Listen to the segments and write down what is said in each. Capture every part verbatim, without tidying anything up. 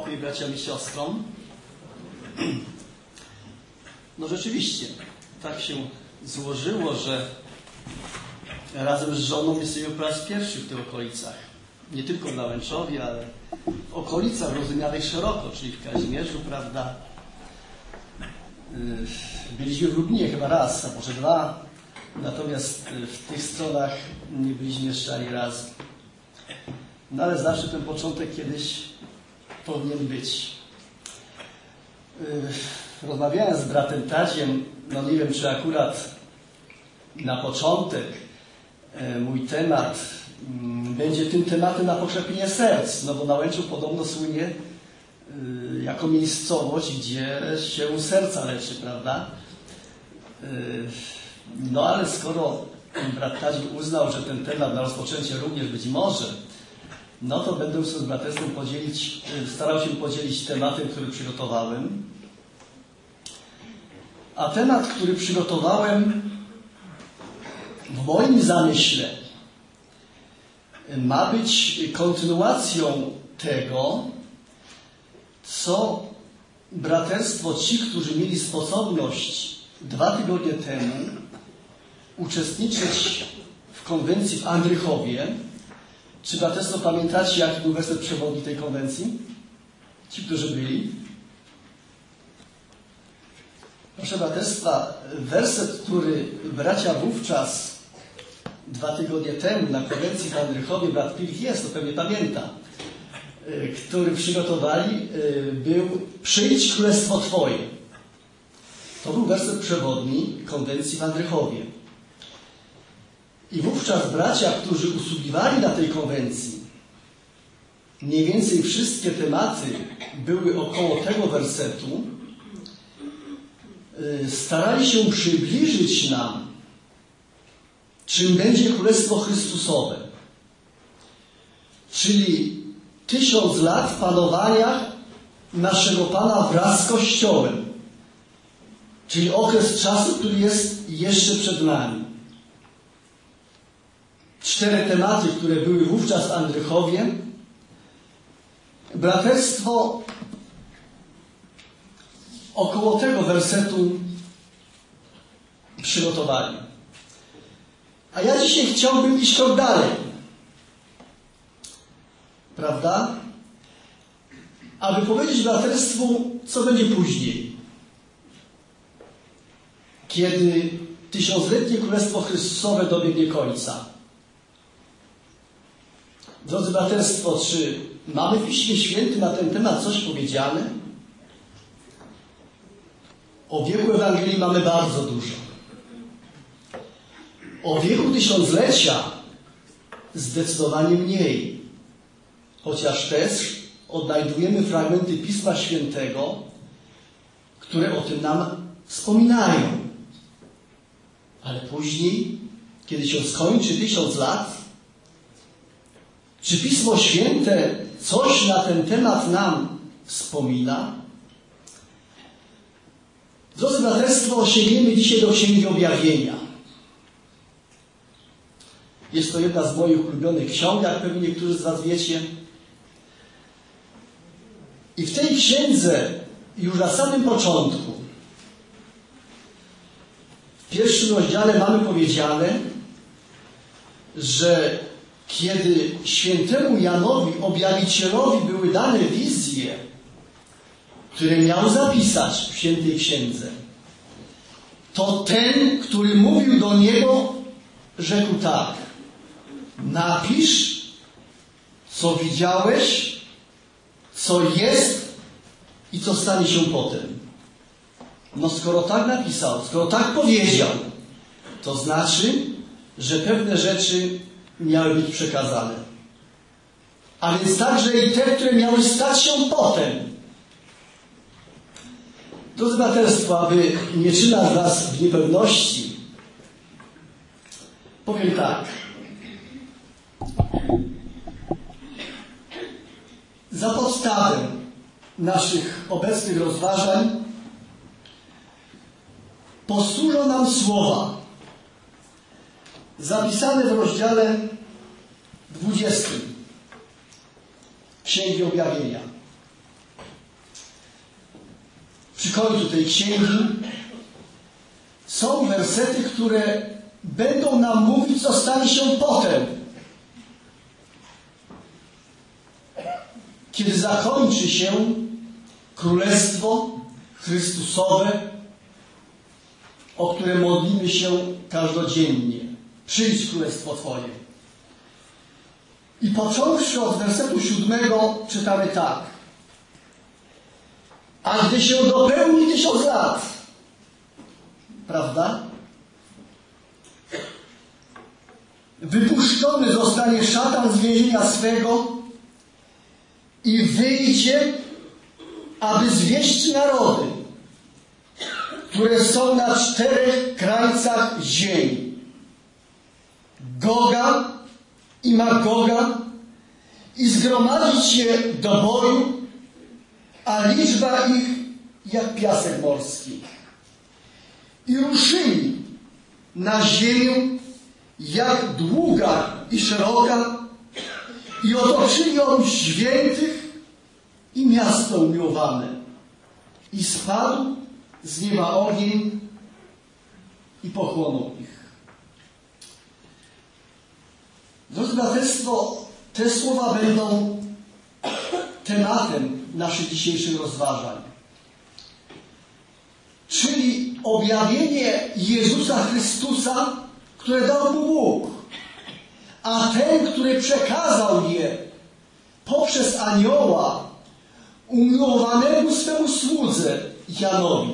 pokój braciom i siostrom. No rzeczywiście, tak się złożyło, że razem z żoną jesteśmy po raz pierwszy w tych okolicach. Nie tylko w Nałęczowie, ale w okolicach rozumianych szeroko, czyli w Kazimierzu, prawda? Byliśmy w Lublinie chyba raz, a może dwa, natomiast w tych stronach nie byliśmy jeszcze ani razu. No ale zawsze ten początek kiedyś powinien być. Rozmawiałem z bratem Tadziem, no nie wiem, czy akurat na początek mój temat będzie tym tematem na pokrzepienie serc, no bo Nałęczów podobno słynie jako miejscowość, gdzie się serca leczy, prawda? No ale skoro brat Tadzi uznał, że ten temat na rozpoczęcie również być może, no to będę się z braterstwem podzielić, starał się podzielić tematem, który przygotowałem. A temat, który przygotowałem w moim zamyśle ma być kontynuacją tego, co braterstwo, ci, którzy mieli sposobność dwa tygodnie temu uczestniczyć w konwencji w Andrychowie. Czy braterstwo pamiętacie, jaki był werset przewodni tej konwencji? Ci, którzy byli. Proszę braterstwa, werset, który bracia wówczas dwa tygodnie temu na konwencji w Andrychowie, brat Pilch jest, to pewnie pamięta, który przygotowali, był: przyjdź królestwo Twoje. To był werset przewodni konwencji w Andrychowie. I wówczas bracia, którzy usługiwali na tej konwencji, mniej więcej wszystkie tematy były około tego wersetu, starali się przybliżyć nam, czym będzie Królestwo Chrystusowe. Czyli tysiąc lat panowania naszego Pana wraz z Kościołem. Czyli okres czasu, który jest jeszcze przed nami. Cztery tematy, które były wówczas w Andrychowie. Braterstwo około tego wersetu przygotowali. A ja dzisiaj chciałbym iść krok dalej. Prawda? Aby powiedzieć braterstwu, co będzie później. Kiedy tysiącletnie Królestwo Chrystusowe dobiegnie końca. Drodzy braterstwo, czy mamy w Piśmie Świętym na ten temat coś powiedziane? O wieku Ewangelii mamy bardzo dużo. O wieku tysiąclecia zdecydowanie mniej. Chociaż też odnajdujemy fragmenty Pisma Świętego, które o tym nam wspominają. Ale później, kiedy się skończy tysiąc lat, czy Pismo Święte coś na ten temat nam wspomina? Drodzy braterstwo, sięgniemy dzisiaj do Księgi Objawienia. Jest to jedna z moich ulubionych ksiąg, jak pewnie niektórzy z was wiecie. I w tej księdze już na samym początku, w pierwszym rozdziale mamy powiedziane, że kiedy świętemu Janowi, objawicielowi, były dane wizje, które miał zapisać w świętej księdze, to ten, który mówił do niego, rzekł tak: napisz, co widziałeś, co jest i co stanie się potem. No skoro tak napisał, skoro tak powiedział, to znaczy, że pewne rzeczy miały być przekazane. A więc także i te, które miały stać się potem. Drodzy braterstwo, aby nie trzymać was w niepewności, powiem tak. Za podstawę naszych obecnych rozważań posłużą nam słowa zapisane w rozdziale dwudziestym Księgi Objawienia. przy końcu tej księgi są wersety, które będą nam mówić, co stanie się potem. Kiedy zakończy się Królestwo Chrystusowe, o które modlimy się każdodziennie. Przyjdź Królestwo Twoje. I począwszy od wersetu siódmego czytamy tak. A gdy się dopełni tysiąc lat, prawda? Wypuszczony zostanie szatan z więzienia swego i wyjdzie, aby zwieść narody, które są na czterech krańcach ziemi. Goga i Magoga i zgromadzić je do boju, a liczba ich jak piasek morski. I ruszyli na ziemię jak długa i szeroka i otoczyli ją świętych i miasto umiłowane. I spadł z nieba ogień i pochłonął ich. Drodzy braterstwo, te słowa będą tematem naszych dzisiejszych rozważań. Czyli objawienie Jezusa Chrystusa, które dał mu Bóg, a ten, który przekazał je poprzez anioła umiłowanemu swemu słudze Janowi.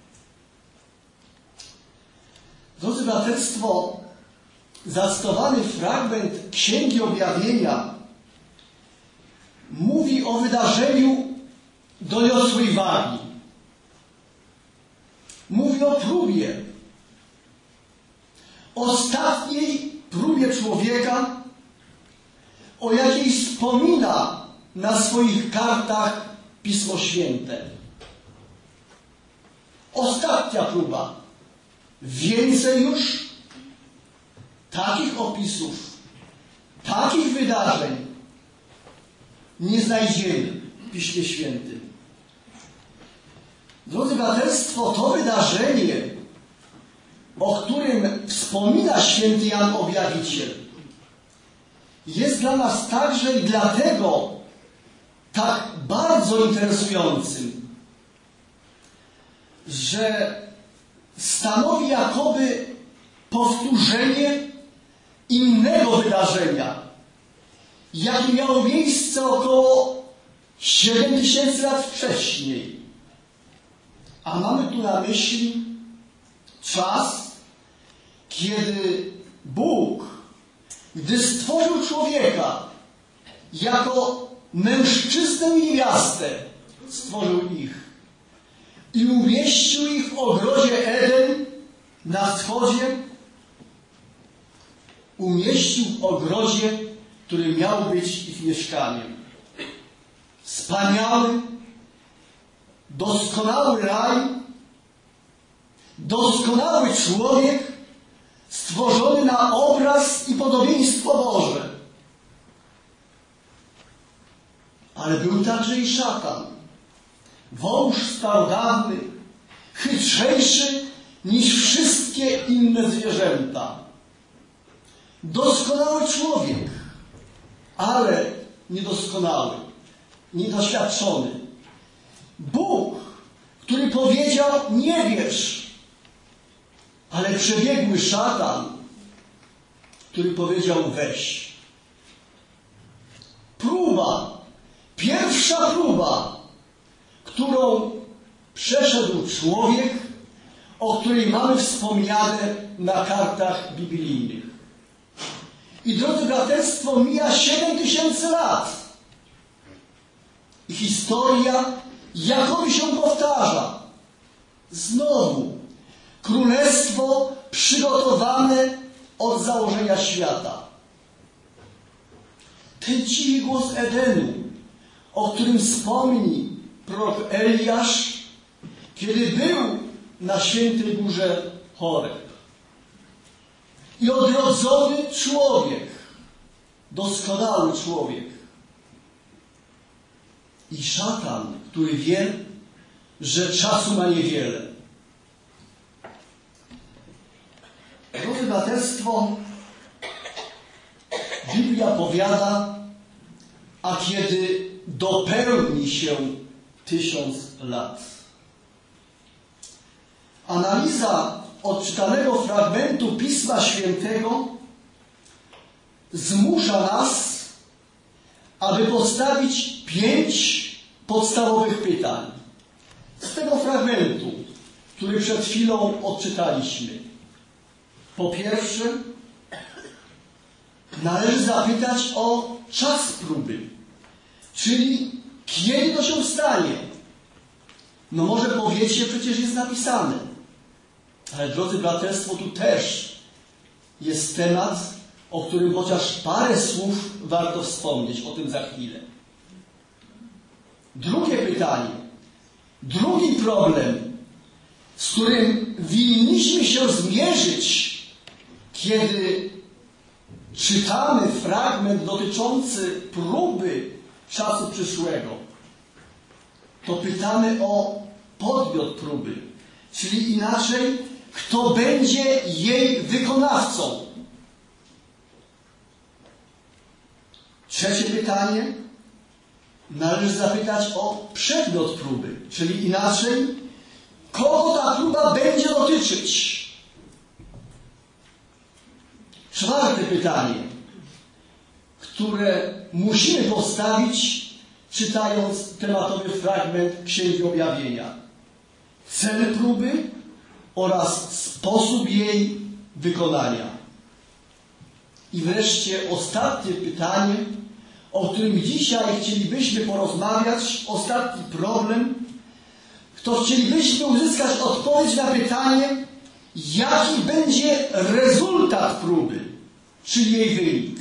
Drodzy braterstwo, zacytowany fragment Księgi Objawienia mówi o wydarzeniu doniosłej wagi. Mówi o próbie, ostatniej próbie człowieka, o jakiej wspomina na swoich kartach Pismo Święte. Ostatnia próba. Więcej już takich opisów, takich wydarzeń nie znajdziemy w Piśmie Świętym. Drodzy braterstwo, to wydarzenie, o którym wspomina święty Jan Objawiciel, jest dla nas także i dlatego tak bardzo interesującym, że stanowi jakoby powtórzenie innego wydarzenia, jakie miało miejsce około siedem tysięcy lat wcześniej. A mamy tu na myśli czas, kiedy Bóg, gdy stworzył człowieka jako mężczyznę i niewiastę, stworzył ich i umieścił ich w ogrodzie Eden na wschodzie, umieścił w ogrodzie, który miał być ich mieszkaniem. Wspaniały, doskonały raj, doskonały człowiek stworzony na obraz i podobieństwo Boże. Ale był także i szatan, wąż starodawny, chytrzejszy niż wszystkie inne zwierzęta. Doskonały człowiek, ale niedoskonały, niedoświadczony. Bóg, który powiedział: nie wierz, ale przebiegły szatan, który powiedział: weź. Próba, pierwsza próba, którą przeszedł człowiek, o której mamy wspomniane na kartach biblijnych. I drodzy braterstwo, mija siedem tysięcy lat. I historia jakoby się powtarza. Znowu królestwo przygotowane od założenia świata. Ten cichy głos Edenu, o którym wspomni prorok Eliasz, kiedy był na świętej górze Choreb. I odrodzony człowiek, doskonały człowiek. I szatan, który wie, że czasu ma niewiele. Drodzy braterstwo, Biblia powiada, a kiedy dopełni się tysiąc lat. Analiza odczytanego fragmentu Pisma Świętego zmusza nas, aby postawić pięć podstawowych pytań z tego fragmentu, który przed chwilą odczytaliśmy. Po pierwsze, należy zapytać o czas próby, czyli kiedy to się stanie. No może powiecie, przecież jest napisane. Ale drodzy braterstwo, tu też jest temat, o którym chociaż parę słów warto wspomnieć, o tym za chwilę. Drugie pytanie, drugi problem, z którym winniśmy się zmierzyć, kiedy czytamy fragment dotyczący próby czasu przyszłego, to pytamy o podmiot próby, czyli inaczej, kto będzie jej wykonawcą. Trzecie pytanie, należy zapytać o przedmiot próby, czyli inaczej, kogo ta próba będzie dotyczyć. Czwarte pytanie, które musimy postawić, czytając tematowy fragment Księgi Objawienia. Cel próby oraz sposób jej wykonania. I wreszcie ostatnie pytanie, o którym dzisiaj chcielibyśmy porozmawiać, ostatni problem, to chcielibyśmy uzyskać odpowiedź na pytanie, jaki będzie rezultat próby, czyli jej wynik.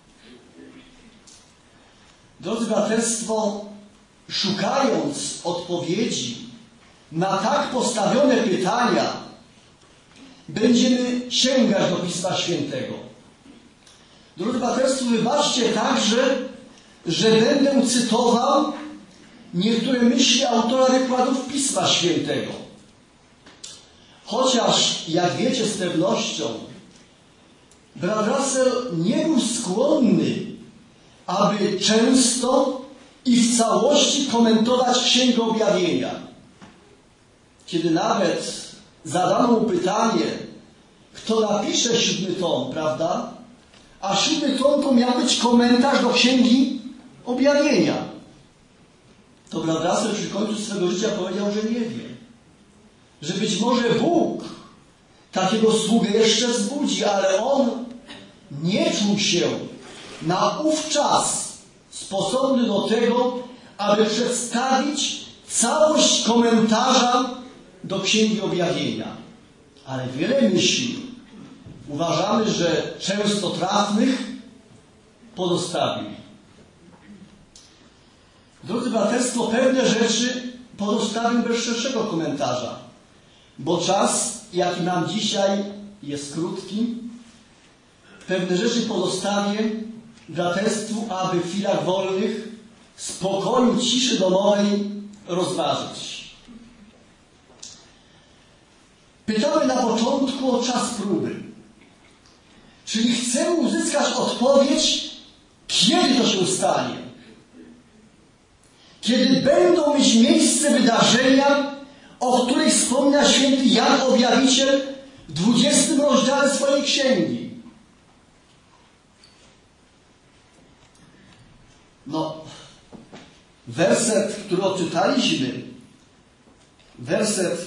Drodzy braterstwo, szukając odpowiedzi na tak postawione pytania, będziemy sięgać do Pisma Świętego. Drodzy braterstwo, wybaczcie także, że będę cytował niektóre myśli autora wykładów Pisma Świętego. Chociaż, jak wiecie z pewnością, brat Russell nie był skłonny, aby często i w całości komentować Księgę Objawienia. Kiedy nawet zadano mu pytanie, kto napisze siódmy tom, prawda? A siódmy tom to miał być komentarz do Księgi Objawienia. To brat Russell przy końcu swego życia powiedział, że nie wie. Że być może Bóg takiego sługę jeszcze wzbudzi, ale on nie czuł się na ów czas sposobny do tego, aby przedstawić całość komentarza do Księgi Objawienia. Ale wiele myśli uważamy, że często trafnych pozostawił. Drodzy braterstwo, pewne rzeczy pozostawił bez szerszego komentarza, bo czas, jaki mam dzisiaj, jest krótki. Pewne rzeczy pozostawię braterstwu, aby w chwilach wolnych, w spokoju, ciszy domowej rozważyć. Pytamy na początku o czas próby. Czyli chcemy uzyskać odpowiedź, kiedy to się stanie. Kiedy będą mieć miejsce wydarzenia, o których wspomina święty Jan Objawiciel w dwudziestym rozdziale swojej księgi. No, werset, który odczytaliśmy, werset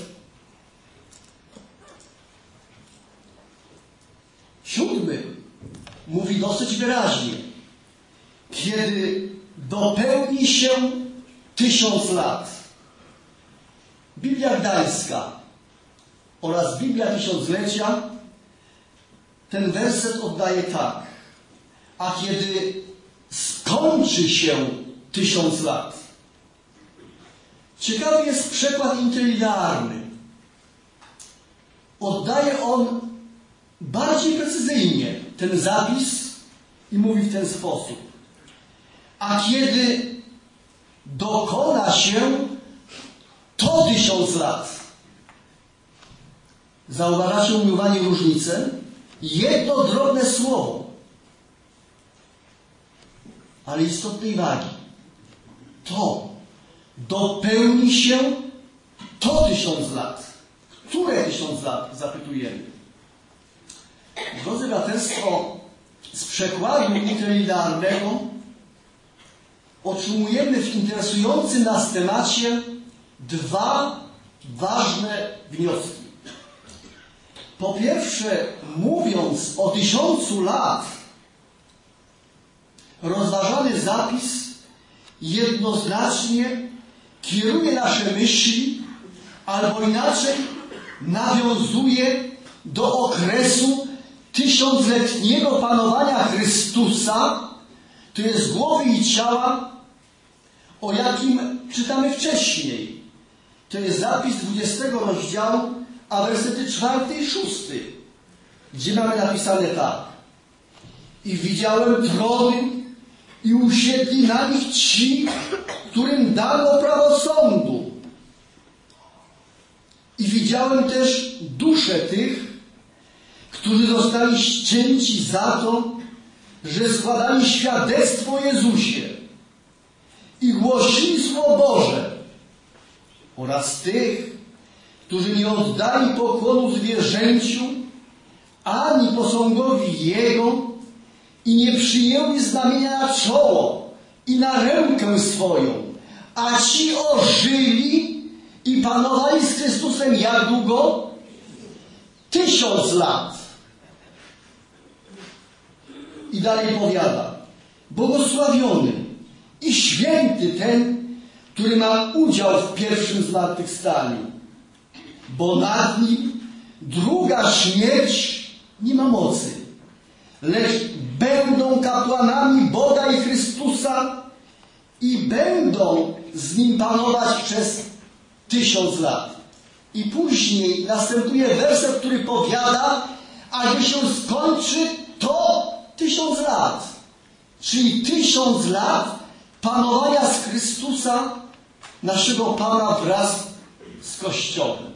siódmy, mówi dosyć wyraźnie, kiedy dopełni się tysiąc lat. Biblia Gdańska oraz Biblia Tysiąclecia ten werset oddaje tak. A kiedy skończy się tysiąc lat. Ciekawy jest przekład interlinearny. Oddaje on bardziej precyzyjnie ten zapis i mówi w ten sposób. A kiedy dokona się to po tysiąc lat. Zauważacie, umiłowani, różnicę? Jedno drobne słowo, ale istotnej wagi. To dopełni się to tysiąc lat. Które tysiąc lat? Zapytujemy. Drodzy braterstwo, z przekładu interlinearnego otrzymujemy w interesującym nas temacie dwa ważne wnioski. Po pierwsze, mówiąc o tysiącu lat, rozważany zapis jednoznacznie kieruje nasze myśli, albo inaczej nawiązuje do okresu tysiącletniego panowania Chrystusa, to jest głowy i ciała, o jakim czytamy wcześniej. To jest zapis dwudziestego rozdziału, a wersety czwarty i szósty, gdzie mamy napisane tak. I widziałem trony i usiedli na nich ci, którym dano prawo sądu. I widziałem też dusze tych, którzy zostali ścięci za to, że składali świadectwo o Jezusie i głosili Słowo Boże, oraz tych, którzy nie oddali pokłonu zwierzęciu ani posągowi Jego i nie przyjęli znamienia na czoło i na rękę swoją, a ci ożyli i panowali z Chrystusem jak długo? Tysiąc lat. I dalej powiada: błogosławiony i święty ten, który ma udział w pierwszym zmartwychwstaniu, bo nad nim druga śmierć nie ma mocy, lecz będą kapłanami Boga i Chrystusa i będą z nim panować przez tysiąc lat. I później następuje werset, który powiada, a gdy się skończy to tysiąc lat. Czyli tysiąc lat panowania z Chrystusa, naszego Pana, wraz z Kościołem.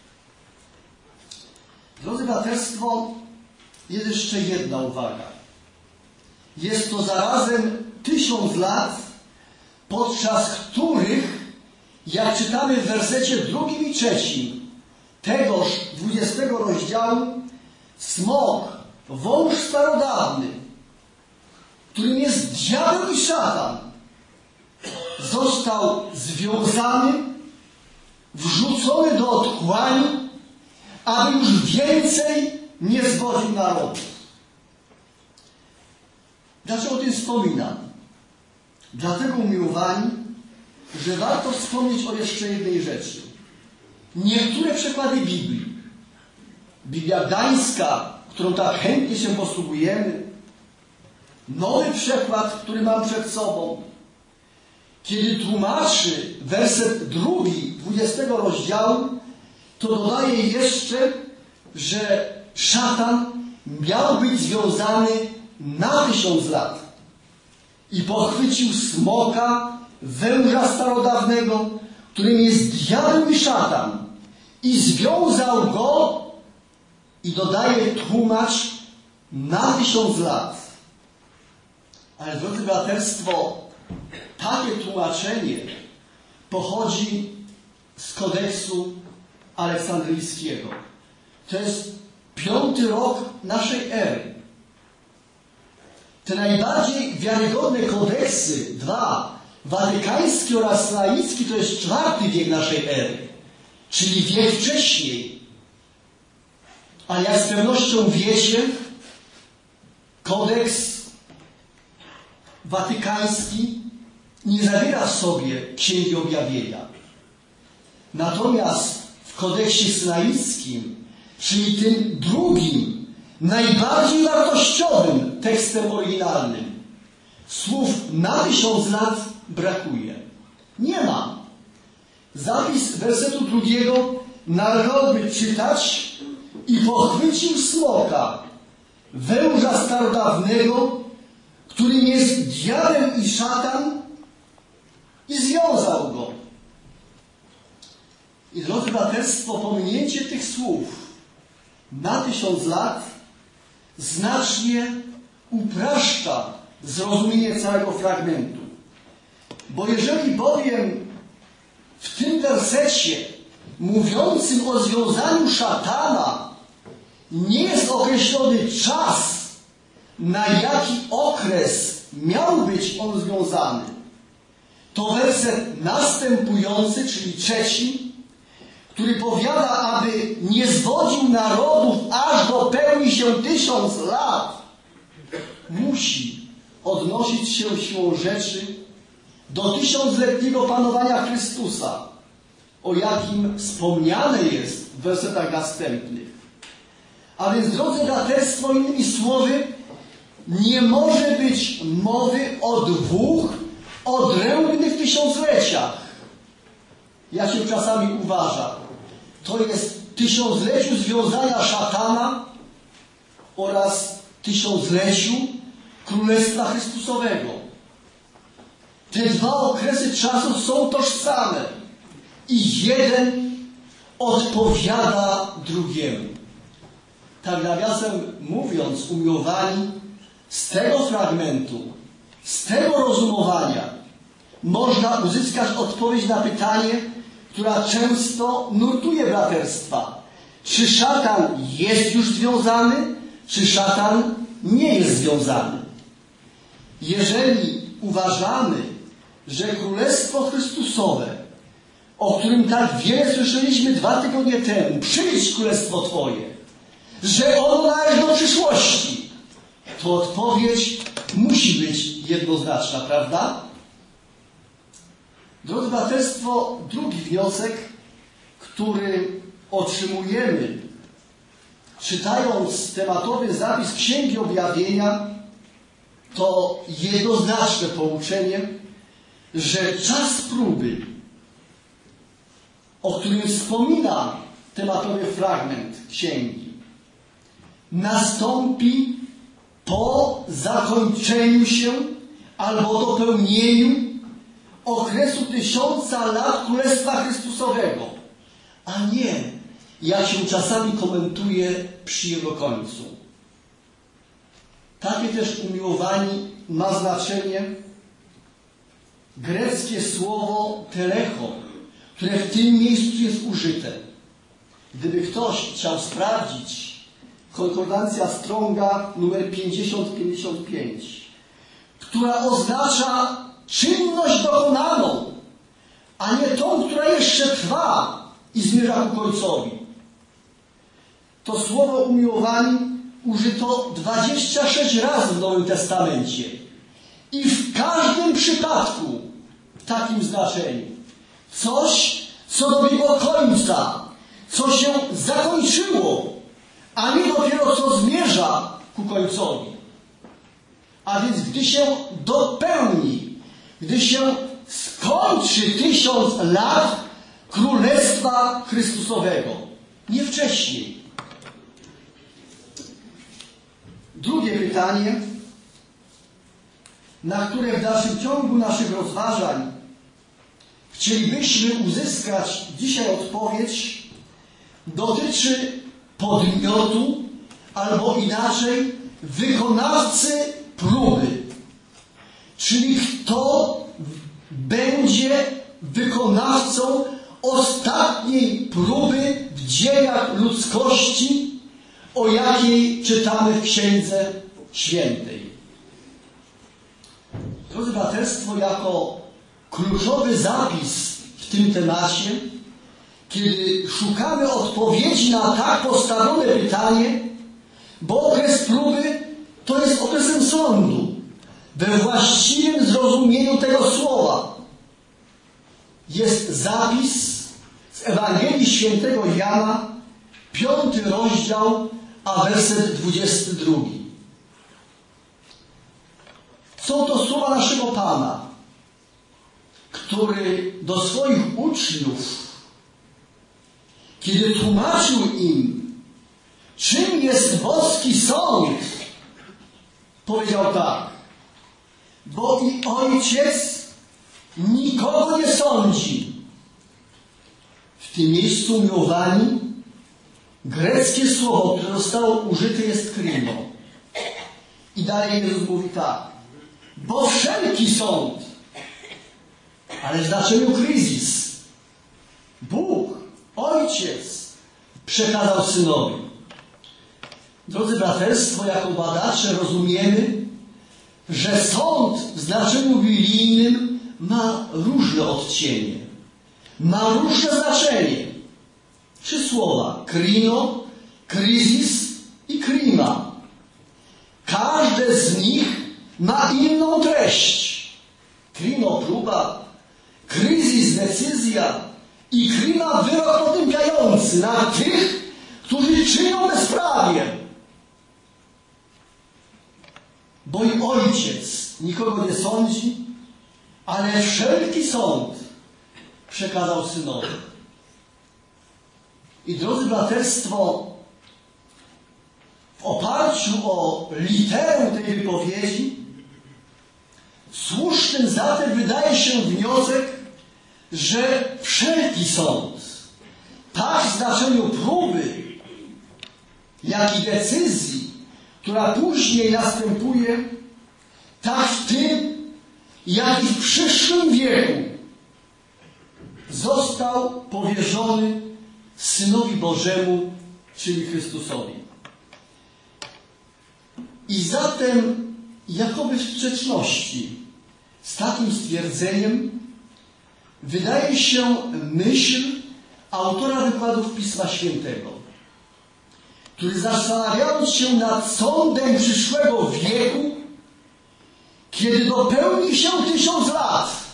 Drodzy braterstwo, jest jeszcze jedna uwaga. Jest to zarazem tysiąc lat, podczas których, jak czytamy w wersecie drugim i trzecim tegoż dwudziestego rozdziału, smok, wąż starodawny, którym jest diabeł i szatan, został związany, wrzucony do otchłani, aby już więcej nie zwodził narodów. Dlaczego o tym wspominam? Dlatego, umiłowani, że warto wspomnieć o jeszcze jednej rzeczy. Niektóre przekłady Biblii, Biblia Gdańska, którą tak chętnie się posługujemy, nowy przekład, który mam przed sobą, kiedy tłumaczy werset drugi dwudziestego rozdziału, to dodaje jeszcze, że szatan miał być związany na tysiąc lat i pochwycił smoka, węża starodawnego, którym jest diabeł i szatan, i związał go, i dodaje tłumacz, na tysiąc lat. Ale, drodzy braterstwo, takie tłumaczenie pochodzi z kodeksu aleksandryjskiego. To jest piąty rok naszej ery. Te najbardziej wiarygodne kodeksy, dwa, watykański oraz laicki, to jest czwarty wiek naszej ery, czyli wiek wcześniej. Ale jak z pewnością wiecie, kodeks watykański nie zawiera w sobie Księgi Objawienia. Natomiast w kodeksie synaickim, czyli tym drugim, najbardziej wartościowym tekstem oryginalnym, słów na tysiąc lat brakuje. Nie ma. Zapis wersetu drugiego należałoby czytać: i pochwycił smoka, węża starodawnego, którym jest diabeł i szatan, i związał go. I drodzy braterstwo, pominięcie tych słów na tysiąc lat znacznie upraszcza zrozumienie całego fragmentu. Bo jeżeli bowiem w tym wersecie mówiącym o związaniu szatana nie jest określony czas, na jaki okres miał być on związany, to werset następujący, czyli trzeci, który powiada, aby nie zwodził narodów, aż dopełni się tysiąc lat, musi odnosić się siłą rzeczy do tysiącletniego panowania Chrystusa, o jakim wspomniane jest w wersetach następnych. A więc, drodzy braterstwo, innymi słowy, nie może być mowy o dwóch odrębnych tysiącleciach. Jak się czasami uważa. To jest tysiącleciu związania szatana oraz tysiącleciu Królestwa Chrystusowego. Te dwa okresy czasu są tożsame i jeden odpowiada drugiemu. Tak nawiasem mówiąc, umiłowani, z tego fragmentu, z tego rozumowania można uzyskać odpowiedź na pytanie, która często nurtuje braterstwa. Czy szatan jest już związany, czy szatan nie jest związany? Jeżeli uważamy, że Królestwo Chrystusowe, o którym tak wiele słyszeliśmy dwa tygodnie temu, przyjdź Królestwo Twoje, że ono należy do przyszłości, to odpowiedź musi być jednoznaczna, prawda? Drodzy braterstwo, drugi wniosek, który otrzymujemy, czytając tematowy zapis Księgi Objawienia, to jednoznaczne pouczenie, że czas próby, o którym wspomina tematowy fragment Księgi, nastąpi po zakończeniu się albo dopełnieniu okresu tysiąca lat Królestwa Chrystusowego, a nie, jak się czasami komentuje, przy jego końcu. Takie też, umiłowani, ma znaczenie greckie słowo telecho, które w tym miejscu jest użyte. Gdyby ktoś chciał sprawdzić, konkordancja Stronga numer pięćdziesiąt pięćdziesiąt pięć, która oznacza czynność dokonaną, a nie tą, która jeszcze trwa i zmierza ku końcowi. To słowo, umiłowani, użyto dwadzieścia sześć razy w Nowym Testamencie. I w każdym przypadku w takim znaczeniu. Coś, co dobiegło końca, co się zakończyło, a nie dopiero co zmierza ku końcowi. A więc gdy się dopełni, gdy się skończy tysiąc lat Królestwa Chrystusowego. Nie wcześniej. Drugie pytanie, na które w dalszym ciągu naszych rozważań chcielibyśmy uzyskać dzisiaj odpowiedź, dotyczy podmiotu, albo inaczej wykonawcy próby. Czyli kto będzie wykonawcą ostatniej próby w dziejach ludzkości, o jakiej czytamy w Księdze Świętej. Drodzy braterstwo, jako kluczowy zapis w tym temacie, kiedy szukamy odpowiedzi na tak postawione pytanie, bo okres próby to jest okresem sądu, we właściwym zrozumieniu tego słowa. Jest zapis z Ewangelii Świętego Jana, piąty rozdział, a werset dwudziesty drugi. Są to słowa naszego Pana, który do swoich uczniów, kiedy tłumaczył im, czym jest boski sąd, powiedział tak: bo i Ojciec nikogo nie sądzi. W w tym miejscu, umiłowani, greckie słowo, które zostało użyte, jest kryno. I dalej Jezus mówi tak: bo wszelki sąd, ale w znaczeniu kryzys, Bóg, Ojciec, przekazał Synowi. Drodzy braterstwo, jako badacze rozumiemy, że sąd w znaczeniu biblijnym ma różne odcienie, ma różne znaczenie. Trzy słowa: krino, kryzys i krima. Każde z nich ma inną treść. Krino próba, kryzys decyzja i krima wyrok potępiający na tych, którzy czynią bezprawie. Bo i Ojciec nikogo nie sądzi, ale wszelki sąd przekazał Synowi. I drodzy braterstwo, w oparciu o literę tej wypowiedzi, słusznym zatem wydaje się wniosek, że wszelki sąd, tak w znaczeniu próby, jak i decyzji, która później następuje, tak w tym, jak i w przyszłym wieku, został powierzony Synowi Bożemu, czyli Chrystusowi. I zatem, jakoby w sprzeczności z takim stwierdzeniem, wydaje się myśl autora wykładów Pisma Świętego, który, zastanawiając się nad sądem przyszłego wieku, kiedy dopełni się tysiąc lat,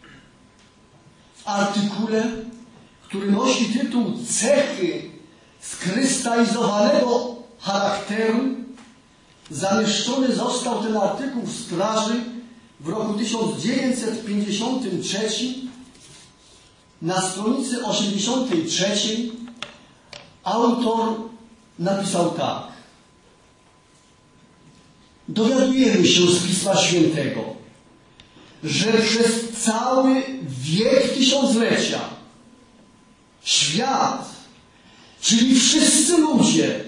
w artykule, który nosi tytuł Cechy skrystalizowanego charakteru, zamieszczony został ten artykuł w Spraży w roku tysiąc dziewięćset pięćdziesiątym trzecim. Na stronicy osiemdziesiątej trzeciej autor napisał tak: dowiadujemy się z Pisma Świętego, że przez cały wiek tysiąclecia świat, czyli wszyscy ludzie,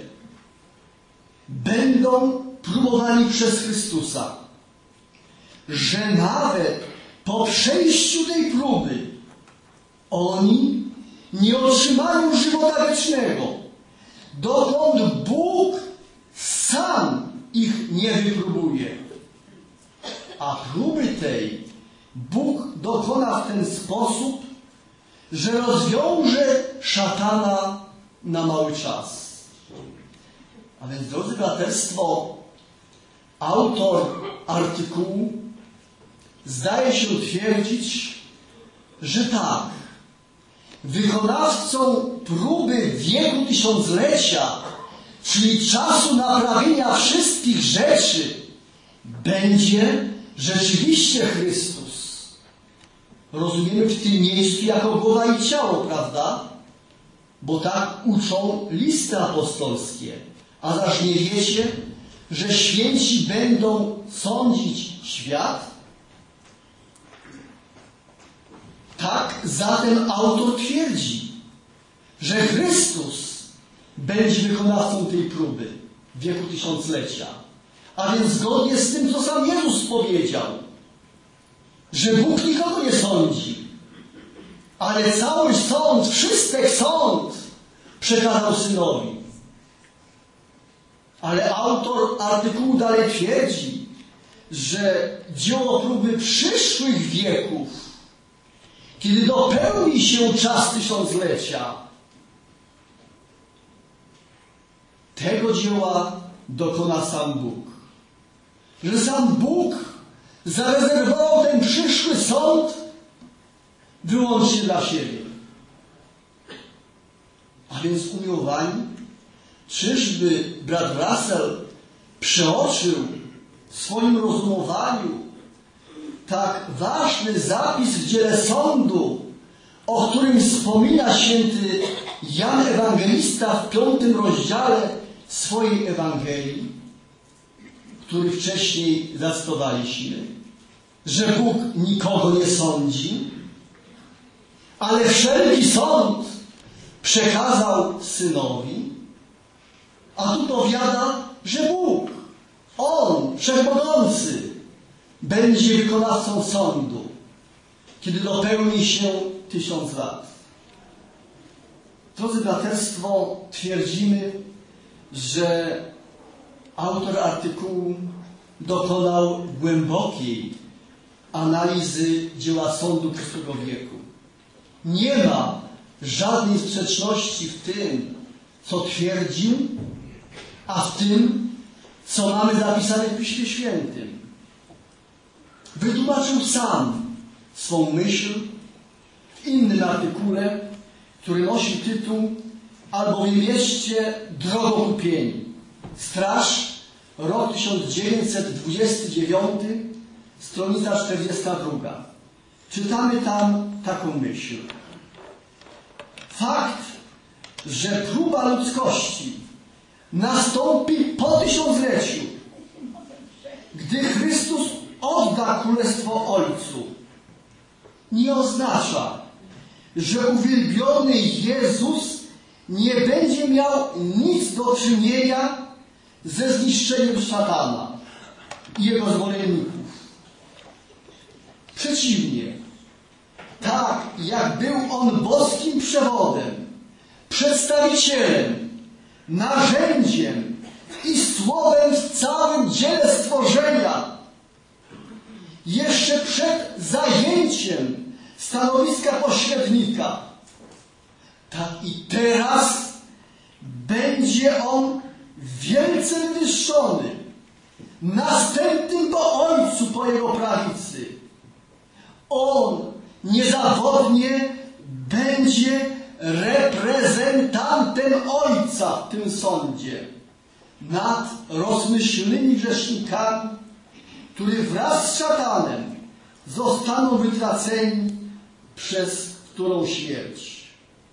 będą próbowani przez Chrystusa, że nawet po przejściu tej próby oni nie otrzymają żywota wiecznego, dokąd Bóg sam ich nie wypróbuje. A próby tej Bóg dokona w ten sposób, że rozwiąże szatana na mały czas. A więc, drodzy braterstwo, autor artykułu zdaje się twierdzić, że tak, wykonawcą próby wieku tysiąclecia, czyli czasu naprawienia wszystkich rzeczy, będzie rzeczywiście Chrystus. Rozumiemy w tym miejscu jako głowa i ciało, prawda? Bo tak uczą listy apostolskie. A zaś nie wiecie, że święci będą sądzić świat? Tak zatem autor twierdzi, że Chrystus będzie wykonawcą tej próby wieku tysiąclecia. A więc zgodnie z tym, co sam Jezus powiedział, że Bóg nikogo nie sądzi, ale cały sąd, wszystek sąd przekazał Synowi. Ale autor artykułu dalej twierdzi, że dzieło próby przyszłych wieków, kiedy dopełni się czas tysiąclecia, tego dzieła dokona sam Bóg. Że sam Bóg zarezerwował ten przyszły sąd wyłącznie dla siebie. A więc, umiłowani, czyżby brat Russell przeoczył w swoim rozumowaniu tak ważny zapis w dziele sądu, o którym wspomina święty Jan Ewangelista w piątym rozdziale swojej Ewangelii, który wcześniej zacytowaliśmy, że Bóg nikogo nie sądzi, ale wszelki sąd, przekazał Synowi, a tu powiada, że Bóg, On, Wszechmogący, będzie wykonawcą sądu, kiedy dopełni się tysiąc lat. Drodzy braterstwo, twierdzimy, że autor artykułu dokonał głębokiej analizy dzieła sądu pierwszego wieku. Nie ma żadnej sprzeczności w tym, co twierdził, a w tym, co mamy zapisane w Piśmie Świętym. Wytłumaczył sam swą myśl w innym artykule, który nosi tytuł Albowiem jesteście drogą kupieni. Straż, rok tysiąc dziewięćset dwudziesty dziewiąty, stronica czterdziesta druga. Czytamy tam taką myśl. Fakt, że próba ludzkości nastąpi po tysiącleciu, gdy Chrystus odda królestwo Ojcu, nie oznacza, że uwielbiony Jezus nie będzie miał nic do czynienia ze zniszczeniem szatana i jego zwolenników. Przeciwnie, tak jak był on boskim przewodem, przedstawicielem, narzędziem i słowem w całym dziele stworzenia, jeszcze przed zajęciem stanowiska pośrednika, tak i teraz będzie on wielce wywyższony, następnym po Ojcu po jego prawicy. On niezawodnie będzie reprezentantem Ojca w tym sądzie nad rozmyślnymi grzesznikami, którzy wraz z szatanem zostaną wytraceni przez którą śmierć.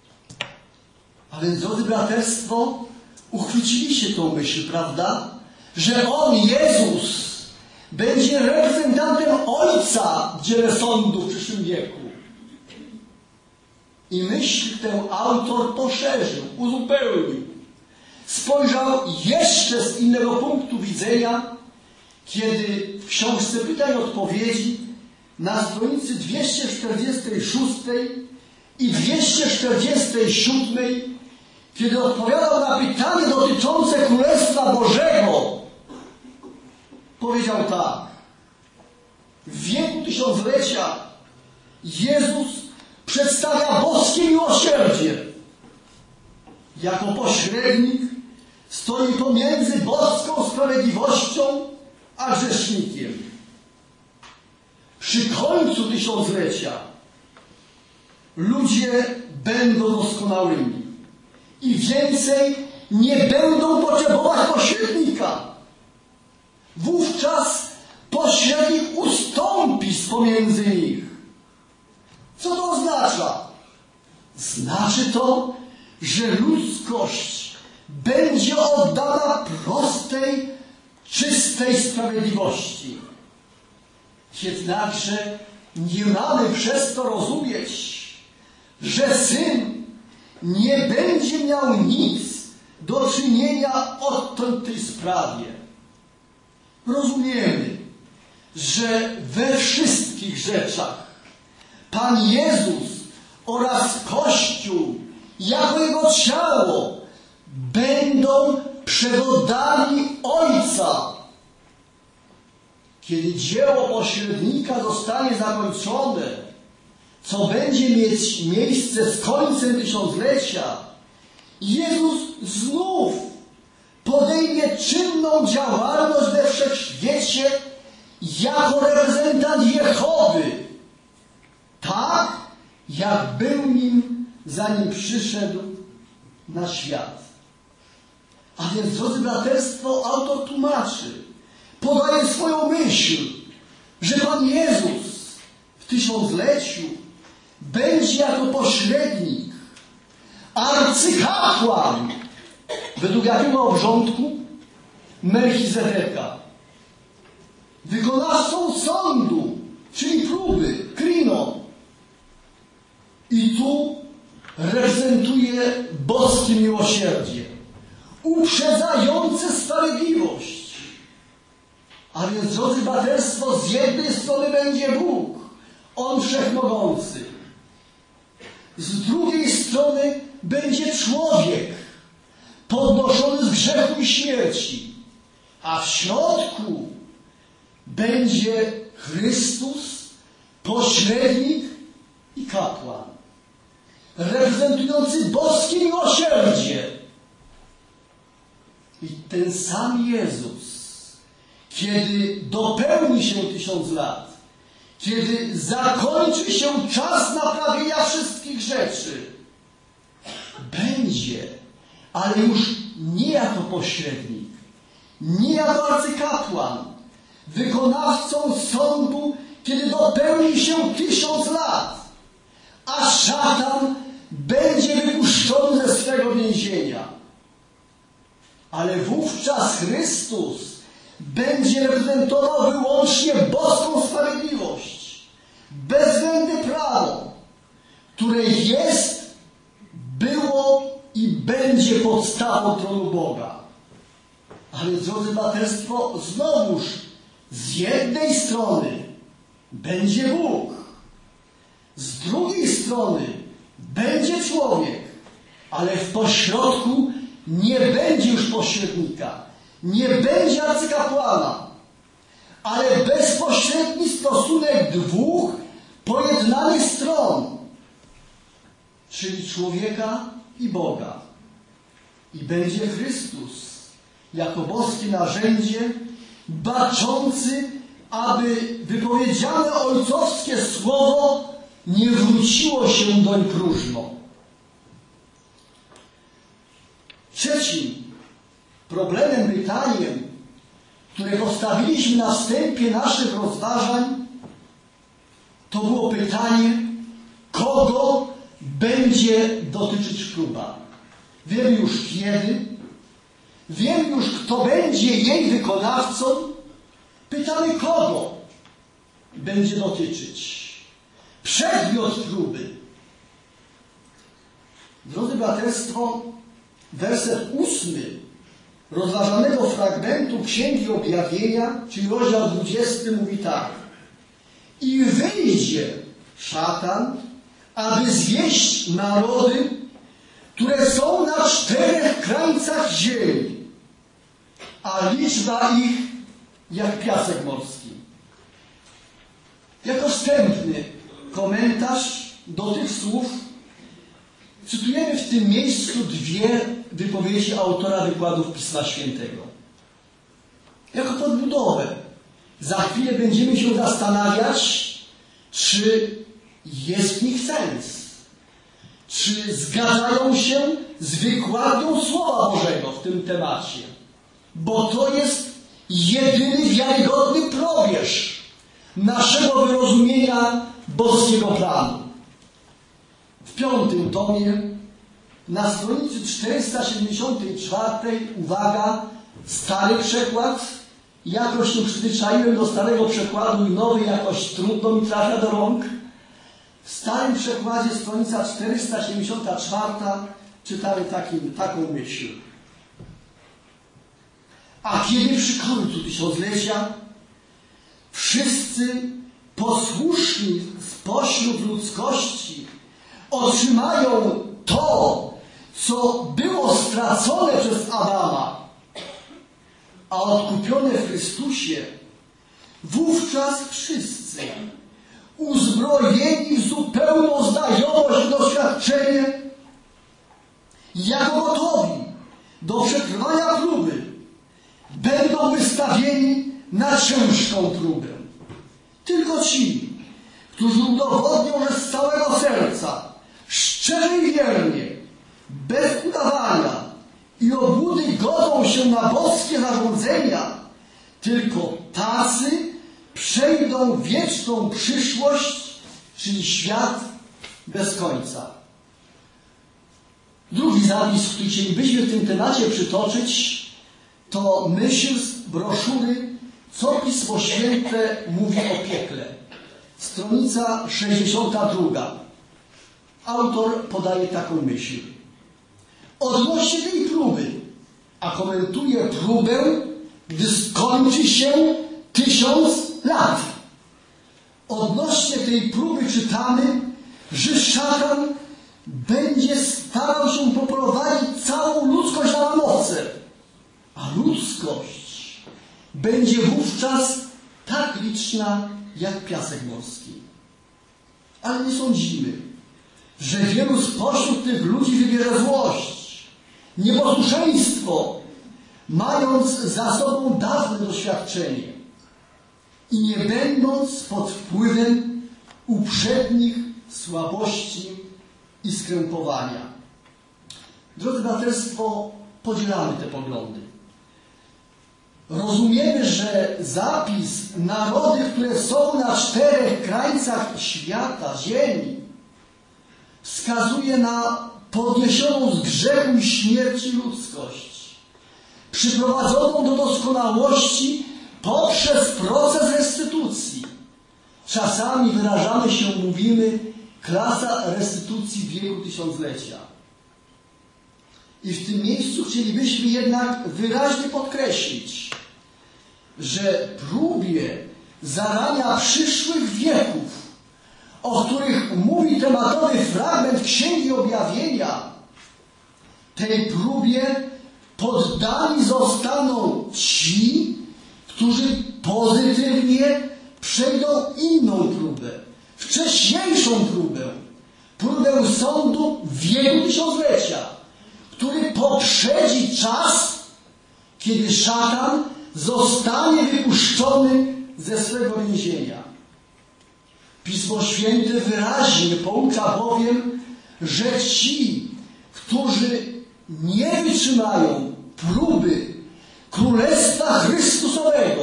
A więc, drodzy braterstwo, uchwyciliście tą myśl, prawda? Że On, Jezus, będzie reprezentantem Ojca w dziele sądu w przyszłym wieku. I myśl tę autor poszerzył, uzupełnił. Spojrzał jeszcze z innego punktu widzenia, kiedy w książce Pytań i Odpowiedzi na stronicy dwieście czterdziestej szóstej i dwieście czterdziestej siódmej, kiedy odpowiadał na pytanie dotyczące Królestwa Bożego, powiedział tak. W wieku tysiąclecia Jezus przedstawia boskie miłosierdzie. Jako pośrednik stoi pomiędzy boską sprawiedliwością a grzesznikiem. Przy końcu tysiąclecia ludzie będą doskonałymi i więcej nie będą potrzebować pośrednika. Wówczas pośrednik ustąpi z pomiędzy nich. Co to oznacza? Znaczy to, że ludzkość będzie oddana prostej, czystej sprawiedliwości. Jednakże nie mamy przez to rozumieć, że Syn nie będzie miał nic do czynienia odtąd w tej sprawie. Rozumiemy, że we wszystkich rzeczach Pan Jezus oraz Kościół jako Jego ciało będą przewodami Ojca. Kiedy dzieło pośrednika zostanie zakończone, co będzie mieć miejsce z końcem tysiąclecia, Jezus znów podejmie czynną działalność we wszechświecie jako reprezentant Jehowy, tak jak był nim, zanim przyszedł na świat. A więc, drodzy braterstwo, autor tłumaczy, podaje swoją myśl, że Pan Jezus w tysiącleciu będzie jako pośrednik, arcykapłan, według jakiego obrządku? Melchizedeka. Wykonawcą sądu, czyli próby, krino. I tu reprezentuje boskie miłosierdzie, uprzedzające sprawiedliwość. A więc, drodzy braterstwo, z jednej strony będzie Bóg, On Wszechmogący. Z drugiej strony będzie człowiek podnoszony z grzechu i śmierci. A w środku będzie Chrystus, pośrednik i kapłan, reprezentujący boskie miłosierdzie. I ten sam Jezus, kiedy dopełni się tysiąc lat, kiedy zakończy się czas naprawienia wszystkich rzeczy, będzie, ale już nie jako pośrednik, nie jako arcykapłan, wykonawcą sądu, kiedy dopełni się tysiąc lat, a szatan będzie wypuszczony ze swego więzienia. Ale wówczas Chrystus będzie reprezentował wyłącznie boską sprawiedliwość, bezwzględne prawo, które jest, było i będzie podstawą tronu Boga. Ale, drodzy braterstwo, znowuż z jednej strony będzie Bóg, z drugiej strony będzie człowiek, ale w pośrodku nie będzie już pośrednika, nie będzie arcykapłana, ale bezpośredni stosunek dwóch pojednanych stron, czyli człowieka i Boga. I będzie Chrystus jako boskie narzędzie, baczący, aby wypowiedziane ojcowskie słowo nie wróciło się doń próżno. Trzecim problemem, pytaniem, które postawiliśmy na wstępie naszych rozważań, to było pytanie, kogo będzie dotyczyć próba. Wiemy już kiedy, wiemy już, kto będzie jej wykonawcą. Pytamy, kogo będzie dotyczyć. Przedmiot próby. Drodzy braterstwo, werset ósmy rozważanego fragmentu Księgi Objawienia, czyli rozdział dwudziesty, mówi tak. I wyjdzie szatan, aby zwieść narody, które są na czterech krańcach ziemi, a liczba ich jak piasek morski. Jako wstępny komentarz do tych słów cytujemy w tym miejscu dwie wypowiedzi autora wykładów Pisma Świętego. Jako podbudowę. Za chwilę będziemy się zastanawiać, czy jest w nich sens. Czy zgadzają się z wykładą Słowa Bożego w tym temacie. Bo to jest jedyny wiarygodny probierz naszego wyrozumienia boskiego planu. W piątym tomie, na stronicy czterysta siedemdziesiątej czwartej, uwaga, stary przekład. Jakoś się przyzwyczaiłem do starego przekładu i nowy jakoś trudno mi trafia do rąk. W starym przekładzie, stronica czterysta siedemdziesiąta czwarta, czytamy takim, taką myśl. A kiedy przy końcu tysiąclecia wszyscy posłuszni spośród ludzkości otrzymają to, co było stracone przez Adama, a odkupione w Chrystusie, wówczas wszyscy, uzbrojeni w zupełną znajomość i doświadczenie, jako gotowi do przetrwania próby, będą wystawieni na ciężką próbę. Tylko ci, którzy udowodnią, że z całego serca, szczerze i wiernie, bez udawania i obłudy godzą się na boskie zarządzenia, tylko tacy przejdą wieczną przyszłość, czyli świat bez końca. Drugi zapis, który chcielibyśmy w tym temacie przytoczyć, to myśl z broszury Co Pismo Święte mówi o piekle. Stronica sześćdziesiąta druga. autor podaje taką myśl. Odnośnie tej próby, a komentuje próbę, gdy skończy się tysiąc lat. Odnośnie tej próby czytamy, że szatan będzie starał się poprowadzić całą ludzkość na łamowce, a ludzkość będzie wówczas tak liczna jak piasek morski. Ale nie sądzimy, że wielu spośród tych ludzi wybierze złość, nieposłuszeństwo, mając za sobą dawne doświadczenie i nie będąc pod wpływem uprzednich słabości i skrępowania. Drodzy braterstwo, podzielamy te poglądy. Rozumiemy, że zapis narody, które są na czterech krańcach świata, ziemi, wskazuje na podniesioną z grzechu i śmierci ludzkość, przyprowadzoną do doskonałości poprzez proces restytucji. Czasami wyrażamy się, mówimy, klasa restytucji wieku tysiąclecia. I w tym miejscu chcielibyśmy jednak wyraźnie podkreślić, że próbie zarania przyszłych wieków, o których mówi tematowy fragment Księgi Objawienia, tej próbie poddani zostaną ci, którzy pozytywnie przejdą inną próbę, wcześniejszą próbę, próbę sądu wieku tysiąclecia, który poprzedzi czas, kiedy szatan zostanie wypuszczony ze swego więzienia. Pismo Święte wyraźnie poucza bowiem, że ci, którzy nie wytrzymają próby Królestwa Chrystusowego,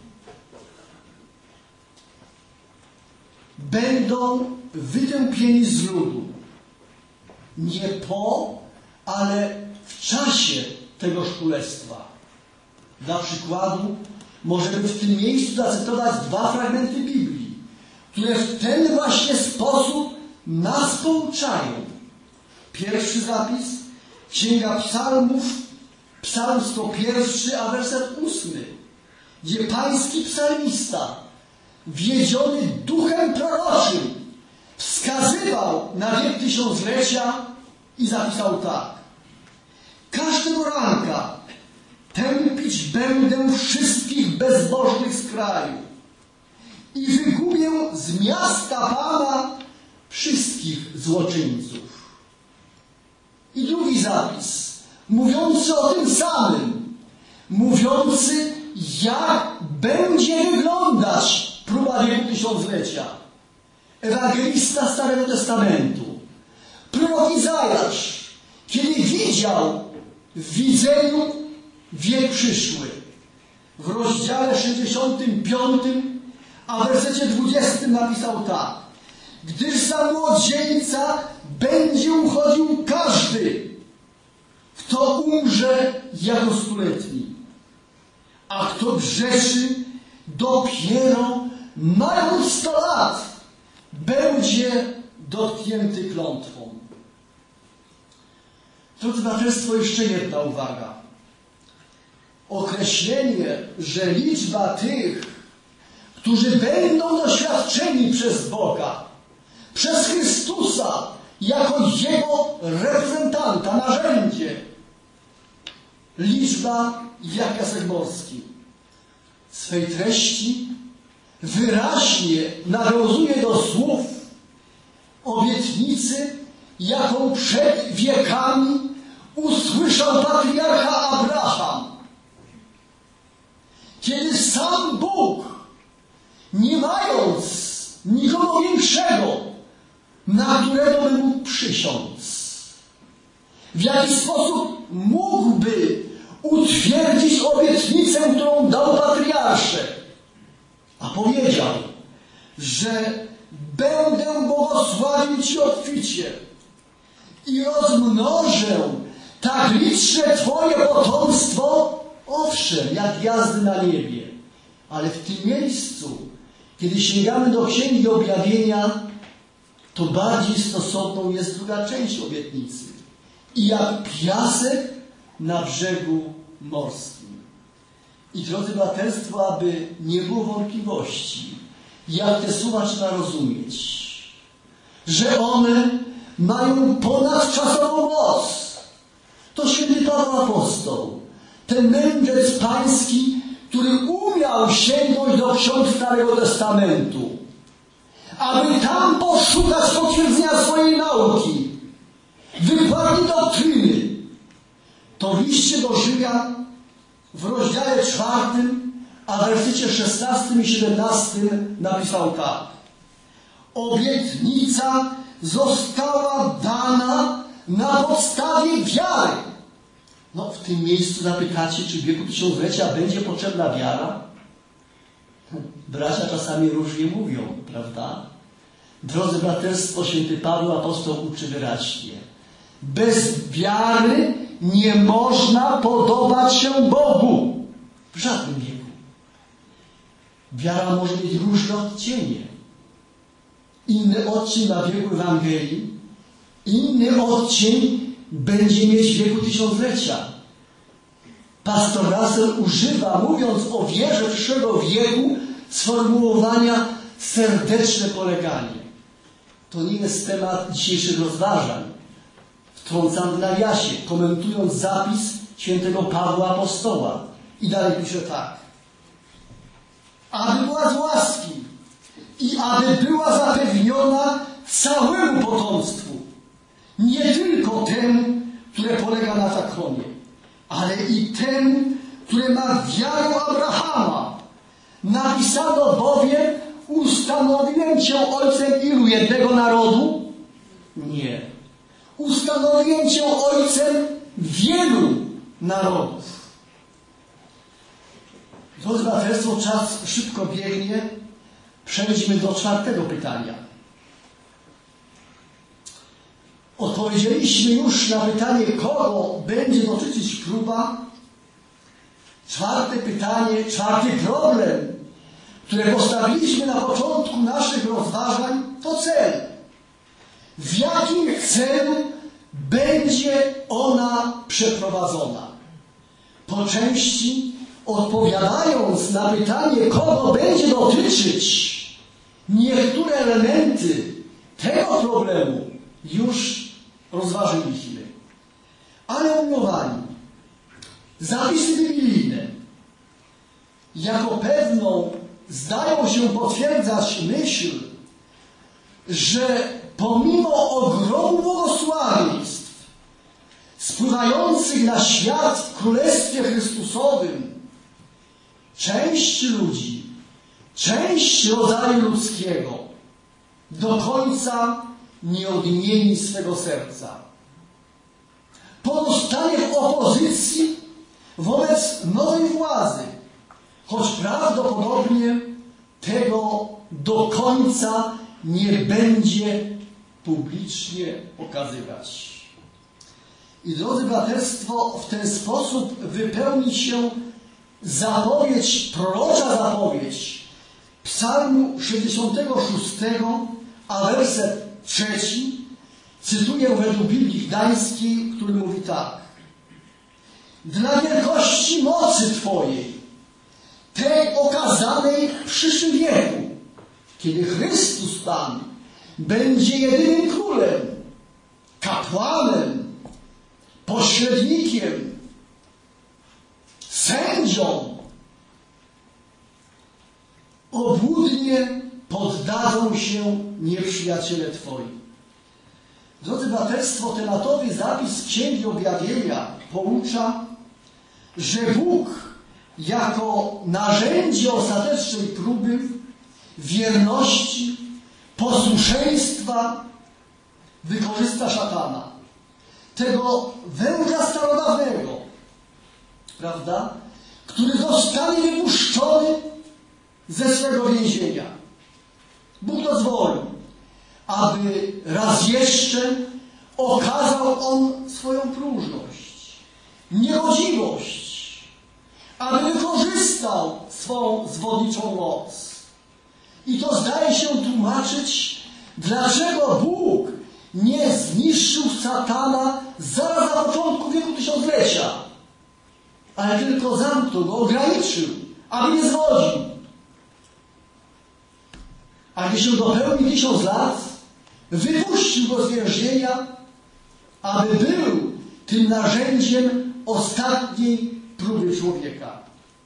będą wytępieni z ludu. Nie po, ale w czasie tegoż królestwa. Dla przykładu możemy w tym miejscu zacytować dwa fragmenty Biblii, które w ten właśnie sposób nas pouczają. Pierwszy zapis, Księga Psalmów, Psalm sto jeden, a werset ósmy, gdzie pański psalmista, wiedziony duchem proroczym, wskazywał na wiek tysiąclecia i zapisał tak: każdego ranka tępić będę wszystkich bezbożnych z kraju i wygubię z miasta Pana wszystkich złoczyńców. I drugi zapis, mówiący o tym samym, mówiący, jak będzie wyglądać próba wieku tysiąclecia. Ewangelista Starego Testamentu, prorok Izajasz, kiedy widział w widzeniu wiek przyszły, w rozdziale sześćdziesiątym piątym, a w wersecie dwudziestym napisał tak: gdyż za młodzieńca będzie uchodził każdy, kto umrze jako stuletni, a kto grzeszy dopiero mając sto lat, będzie dotknięty klątwą. Drodzy braterstwo, jeszcze jedna uwaga. Określenie, że liczba tych, którzy będą doświadczeni przez Boga, przez Chrystusa, jako Jego reprezentanta, narzędzie, liczba jak piasek morski, swej treści wyraźnie nawiązuje do słów obietnicy, jaką przed wiekami usłyszał patriarcha Abraham, kiedy sam Bóg, nie mając nikogo większego, na którego by mógł przysiąc, w jaki sposób mógłby utwierdzić obietnicę, którą dał patriarsze, a powiedział, że będę błogosławił Ci obficie i rozmnożę tak liczne Twoje potomstwo, owszem, jak gwiazdy na niebie. Ale w tym miejscu, kiedy sięgamy do Księgi Objawienia, to bardziej stosowną jest druga część obietnicy. I jak piasek na brzegu morskim. I drodzy braterstwo, aby nie było wątpliwości, jak te słowa trzeba rozumieć, że one mają ponadczasową moc. To święty Paweł Apostoł, ten mędrzec pański, który umiał sięgnąć do ksiąg Starego Testamentu, aby tam poszukać potwierdzenia swojej nauki, wykładni doktryny, to w liście do Rzymian w rozdziale czwartym, a w wersecie szesnastym i siedemnastym napisał tak. Obietnica została dana na podstawie wiary. No w tym miejscu zapytacie, czy w wieku tysiąclecia będzie potrzebna wiara? Bracia czasami różnie mówią, prawda? Drodzy braterstwo, święty Paweł Apostoł uczy wyraźnie. Bez wiary nie można podobać się Bogu. W żadnym wieku. Wiara może mieć różne odcienie. Inny odcień ma w wieku Ewangelii, inny odcień będzie mieć w wieku tysiąclecia. Pastor Russell używa, mówiąc o wierze przyszłego wieku, sformułowania serdeczne poleganie. To nie jest temat dzisiejszych rozważań. Wtrącam w nawiasie, komentując zapis świętego Pawła Apostoła. I dalej pisze tak. Aby była z łaski i aby była zapewniona całemu potomstwu. Nie tylko temu, które polega na zakonie, ale i temu, które ma wiarę Abrahama. Napisano bowiem, ustanowiłem Cię ojcem ilu? Jednego narodu? Nie. Ustanowiłem Cię ojcem wielu narodów. Drodzy braterstwo, czas szybko biegnie. Przejdźmy do czwartego pytania. Odpowiedzieliśmy już na pytanie, kogo będzie dotyczyć próba. Czwarte pytanie, czwarty problem, które postawiliśmy na początku naszych rozważań, to cel. W jakim celu będzie ona przeprowadzona? Po części odpowiadając na pytanie, kogo będzie dotyczyć, niektóre elementy tego problemu już rozważyliśmy. Ale umiłowani, zapisy biblijne jako pewną zdają się potwierdzać myśl, że pomimo ogromu błogosławieństw spływających na świat w Królestwie Chrystusowym, część ludzi, część rodzaju ludzkiego do końca nie odmieni swego serca. Pozostanie w opozycji wobec nowej władzy, choć prawdopodobnie tego do końca nie będzie publicznie pokazywać. I drodzy braterstwo, w ten sposób wypełni się zapowiedź, prorocza zapowiedź Psalmu sześćdziesiątego szóstego, a werset trzeci, cytuję według Biblii Gdańskiej, który mówi tak. Dla wielkości mocy Twojej, tej okazanej w przyszłym wieku, kiedy Chrystus Pan będzie jedynym królem, kapłanem, pośrednikiem, sędzią, obłudnie poddadzą się nieprzyjaciele Twoi. Drodzy braterstwo, tematowy zapis Księgi Objawienia poucza, że Bóg jako narzędzie ostatecznej próby wierności, posłuszeństwa wykorzysta szatana. Tego węża starodawnego, prawda, który zostanie wypuszczony ze swego więzienia. Bóg dozwoli, aby raz jeszcze okazał on swoją próżność, niegodziwość, aby wykorzystał swą zwodniczą moc. I to zdaje się tłumaczyć Dlaczego Bóg nie zniszczył satana zaraz na początku wieku tysiąclecia, ale tylko zamknął go, ograniczył, aby nie zwodził? A gdy się dopełni tysiąc lat, wypuścił go z więzienia, aby był tym narzędziem ostatniej próby człowieka.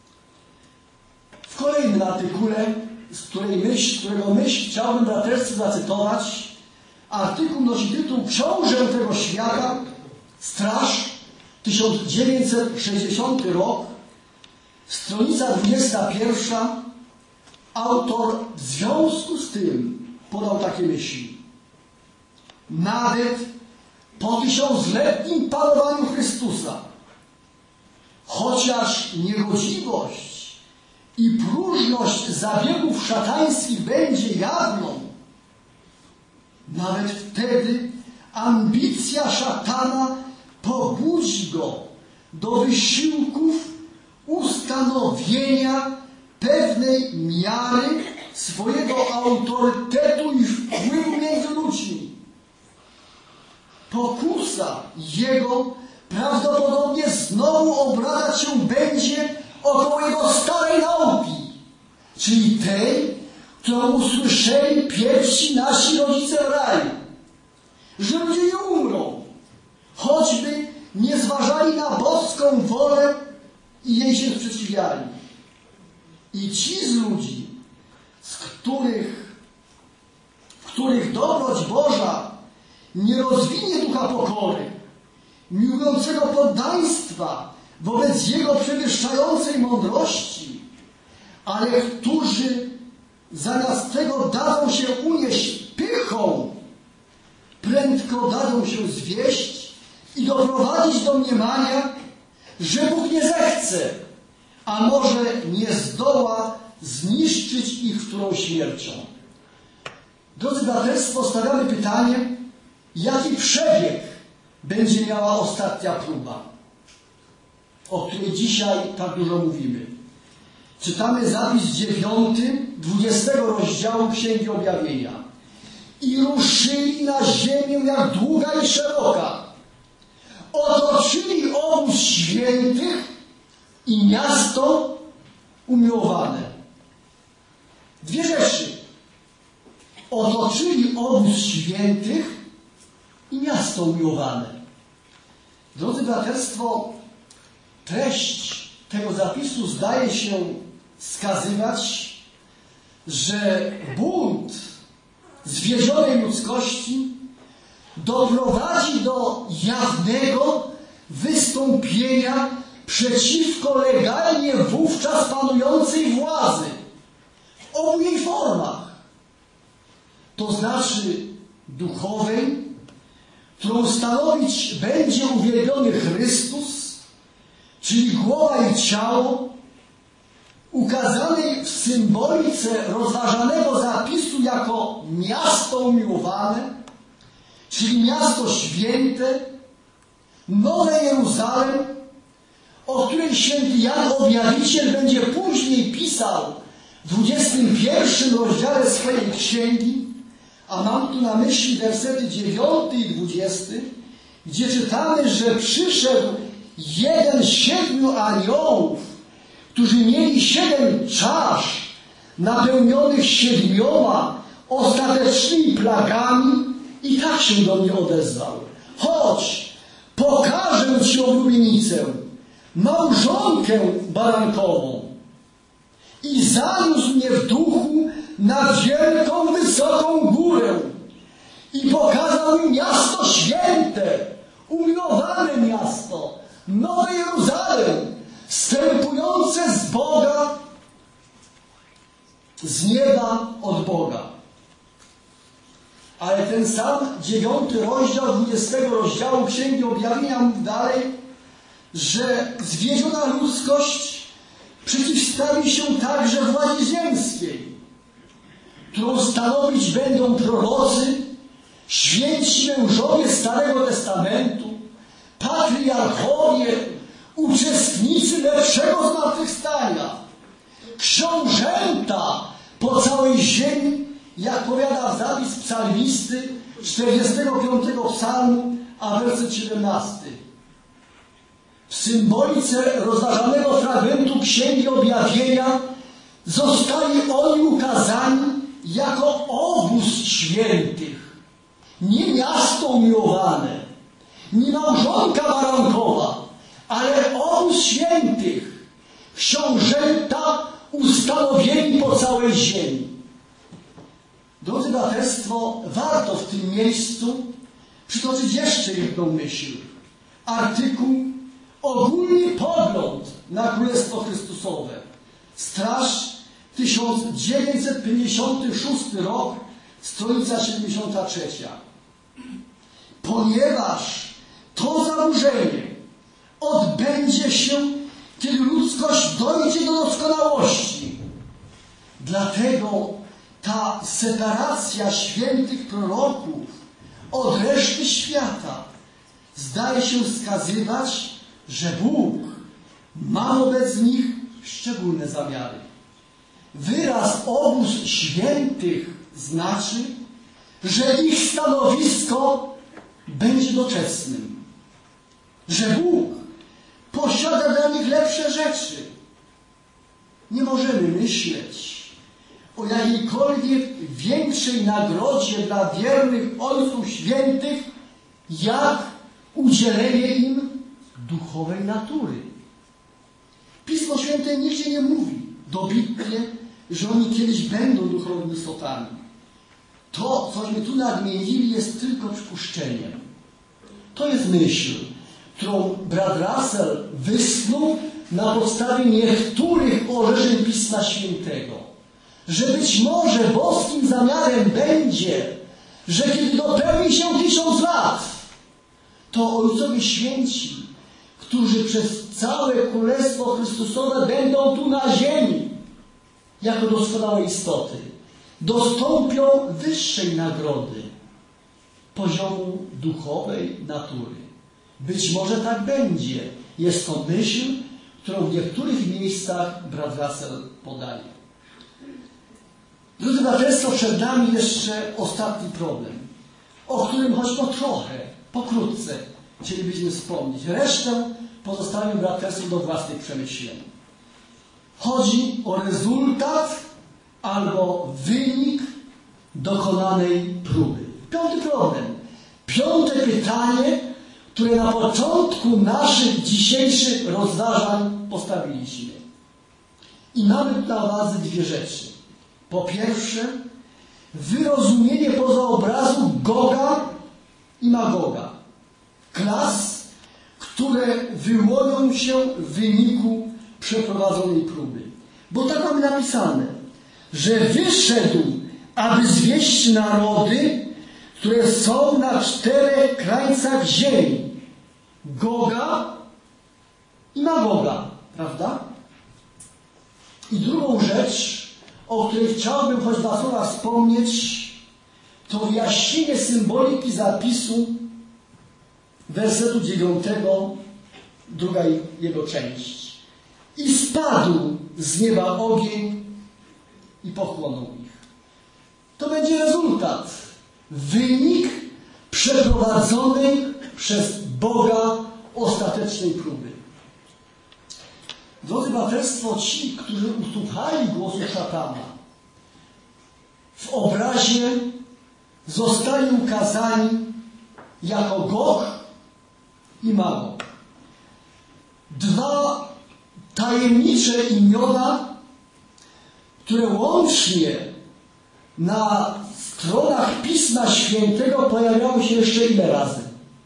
W kolejnym artykule, z której myśl, którego myśl chciałbym braterstwu zacytować, artykuł nosi tytuł Książę tego świata, Straż, tysiąc dziewięćset sześćdziesiąty rok, stronica dwudziesta pierwsza. Autor w związku z tym podał takie myśli. Nawet po tysiącletnim panowaniu Chrystusa, chociaż niegodziwość i próżność zabiegów szatańskich będzie jawną, nawet wtedy ambicja szatana pobudzi go do wysiłków ustanowienia pewnej miary swojego autorytetu i wpływu między ludźmi. Pokusa jego prawdopodobnie znowu obracać się będzie około jego starej nauki, czyli tej, którą usłyszeli pierwsi nasi rodzice w raju, że ludzie nie umrą, choćby nie zważali na boską wolę i jej się sprzeciwiali. I ci z ludzi, z których, w których dobroć Boża nie rozwinie ducha pokory, miłującego poddaństwa wobec Jego przewyższającej mądrości, ale którzy zamiast tego dadzą się unieść pychą, prędko dadzą się zwieść i doprowadzić do mniemania, że Bóg nie zechce, a może nie zdoła zniszczyć ich którą śmiercią. Drodzy braterstwo, stawiamy pytanie, jaki przebieg będzie miała ostatnia próba, o której dzisiaj tak dużo mówimy. Czytamy zapis dziewiąty, dwudziestego rozdziału Księgi Objawienia. I ruszyli na ziemię jak długa i szeroka. Otoczyli obóz świętych i miasto umiłowane. Dwie rzeczy. Otoczyli obóz świętych i miasto umiłowane. Drodzy braterstwo, treść tego zapisu zdaje się wskazywać, że bunt zwiedzionej ludzkości doprowadzi do jawnego wystąpienia przeciwko legalnie wówczas panującej władzy w obu jej formach, to znaczy duchowej, którą stanowić będzie uwielbiony Chrystus, czyli głowa i ciało, ukazanej w symbolice rozważanego zapisu jako miasto umiłowane, czyli miasto święte, Nowe Jeruzalem, o której święty Jan Objawiciel będzie później pisał w dwudziestym pierwszym rozdziale swojej księgi, a mam tu na myśli wersety dziewiąty i dwudziesty, gdzie czytamy, że przyszedł jeden z siedmiu aniołów, którzy mieli siedem czasz napełnionych siedmioma ostatecznymi plagami, i tak się do mnie odezwał. Chodź, pokażę Ci oblubienicę, małżonkę barankową. I zaniósł mnie w duchu na wielką, wysoką górę i pokazał mi miasto święte, umiłowane miasto, Nowe Jeruzalem, wstępujące z Boga, z nieba od Boga. Ale ten sam dziewiąty rozdział dwudziestego rozdziału Księgi Objawienia mówi dalej, że zwiedziona ludzkość przeciwstawi się także władzy ziemskiej, którą stanowić będą prorocy, święci mężowie Starego Testamentu, patriarchowie, uczestnicy lepszego zmartwychwstania, książęta po całej ziemi, jak powiada zapis psalmisty czterdziestego piątego psalmu, a werset siedemnasty. W symbolice rozważanego fragmentu Księgi Objawienia zostali oni ukazani jako obóz świętych. Nie miasto umiłowane, nie małżonka barankowa, ale obóz świętych, książęta ustanowieni po całej ziemi. Drodzy braterstwo, warto w tym miejscu przytoczyć jeszcze jedną myśl. Artykuł Ogólny pogląd na Królestwo Chrystusowe. Straż tysiąc dziewięćset pięćdziesiąty szósty rok, stronica siedemdziesiąta trzecia. Ponieważ to zaburzenie odbędzie się, kiedy ludzkość dojdzie do doskonałości. Dlatego ta separacja świętych proroków od reszty świata zdaje się wskazywać, że Bóg ma wobec nich szczególne zamiary. Wyraz obóz świętych znaczy, że ich stanowisko będzie doczesnym. Że Bóg posiada dla nich lepsze rzeczy. Nie możemy myśleć o jakiejkolwiek większej nagrodzie dla wiernych Ojców Świętych, jak udzielenie im duchowej natury. Pismo Święte nigdzie nie mówi dobitnie, że oni kiedyś będą duchowymi istotami. To, cośmy tu nadmienili, jest tylko przypuszczeniem. To jest myśl, którą brat Russell wysnuł na podstawie niektórych orzeczeń Pisma Świętego. Że być może boskim zamiarem będzie, że kiedy dopełni się tysiąc lat, to Ojcowie Święci, którzy przez całe Królestwo Chrystusowe będą tu na ziemi, jako doskonałe istoty, dostąpią wyższej nagrody, poziomu duchowej natury. Być może tak będzie. Jest to myśl, którą w niektórych miejscach brat Russell podaje. Drodzy braterstwo, przed nami jeszcze ostatni problem, o którym choć no trochę, pokrótce chcielibyśmy wspomnieć. Resztę pozostawiam braterstwu do własnych przemyśleń. Chodzi o rezultat albo wynik dokonanej próby. Piąty problem. Piąte pytanie, które na początku naszych dzisiejszych rozważań postawiliśmy. I mamy na uwadze dwie rzeczy. Po pierwsze, wyrozumienie poza obrazu Goga i Magoga. Klas, które wyłonią się w wyniku przeprowadzonej próby. Bo tak mamy napisane, że wyszedł, aby zwieść narody, które są na czterech krańcach ziemi. Goga i Magoga, prawda? I drugą rzecz, o której chciałbym choć dwa słowa wspomnieć, to wyjaśnienie symboliki zapisu wersetu dziewiątego, druga jego część. I spadł z nieba ogień i pochłonął ich. To będzie rezultat, wynik przeprowadzonej przez Boga ostatecznej próby. Drodzy braterstwo, ci, którzy usłuchali głosu szatana, w obrazie zostali ukazani jako Gog i Magog. Dwa tajemnicze imiona, które łącznie na stronach Pisma Świętego pojawiały się jeszcze ile razy?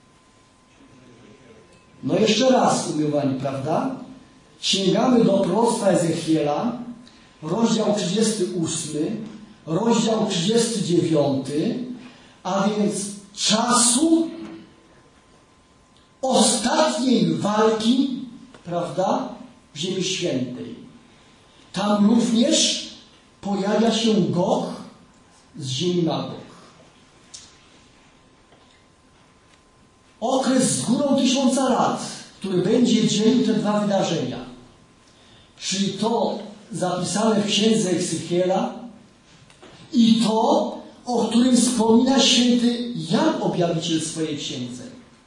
No jeszcze raz, umiłowani, prawda? Sięgamy do proroctwa Ezechiela, rozdział trzydziesty ósmy, rozdział trzydziesty dziewiąty, a więc czasu ostatniej walki, prawda, w Ziemi Świętej. Tam również pojawia się Gog z ziemi Magog. Okres z górą tysiąca lat, który będzie dzielił te dwa wydarzenia, czyli to zapisane w księdze Ezechiela I to, o którym wspomina święty Jan Objawiciel w swojej księdze.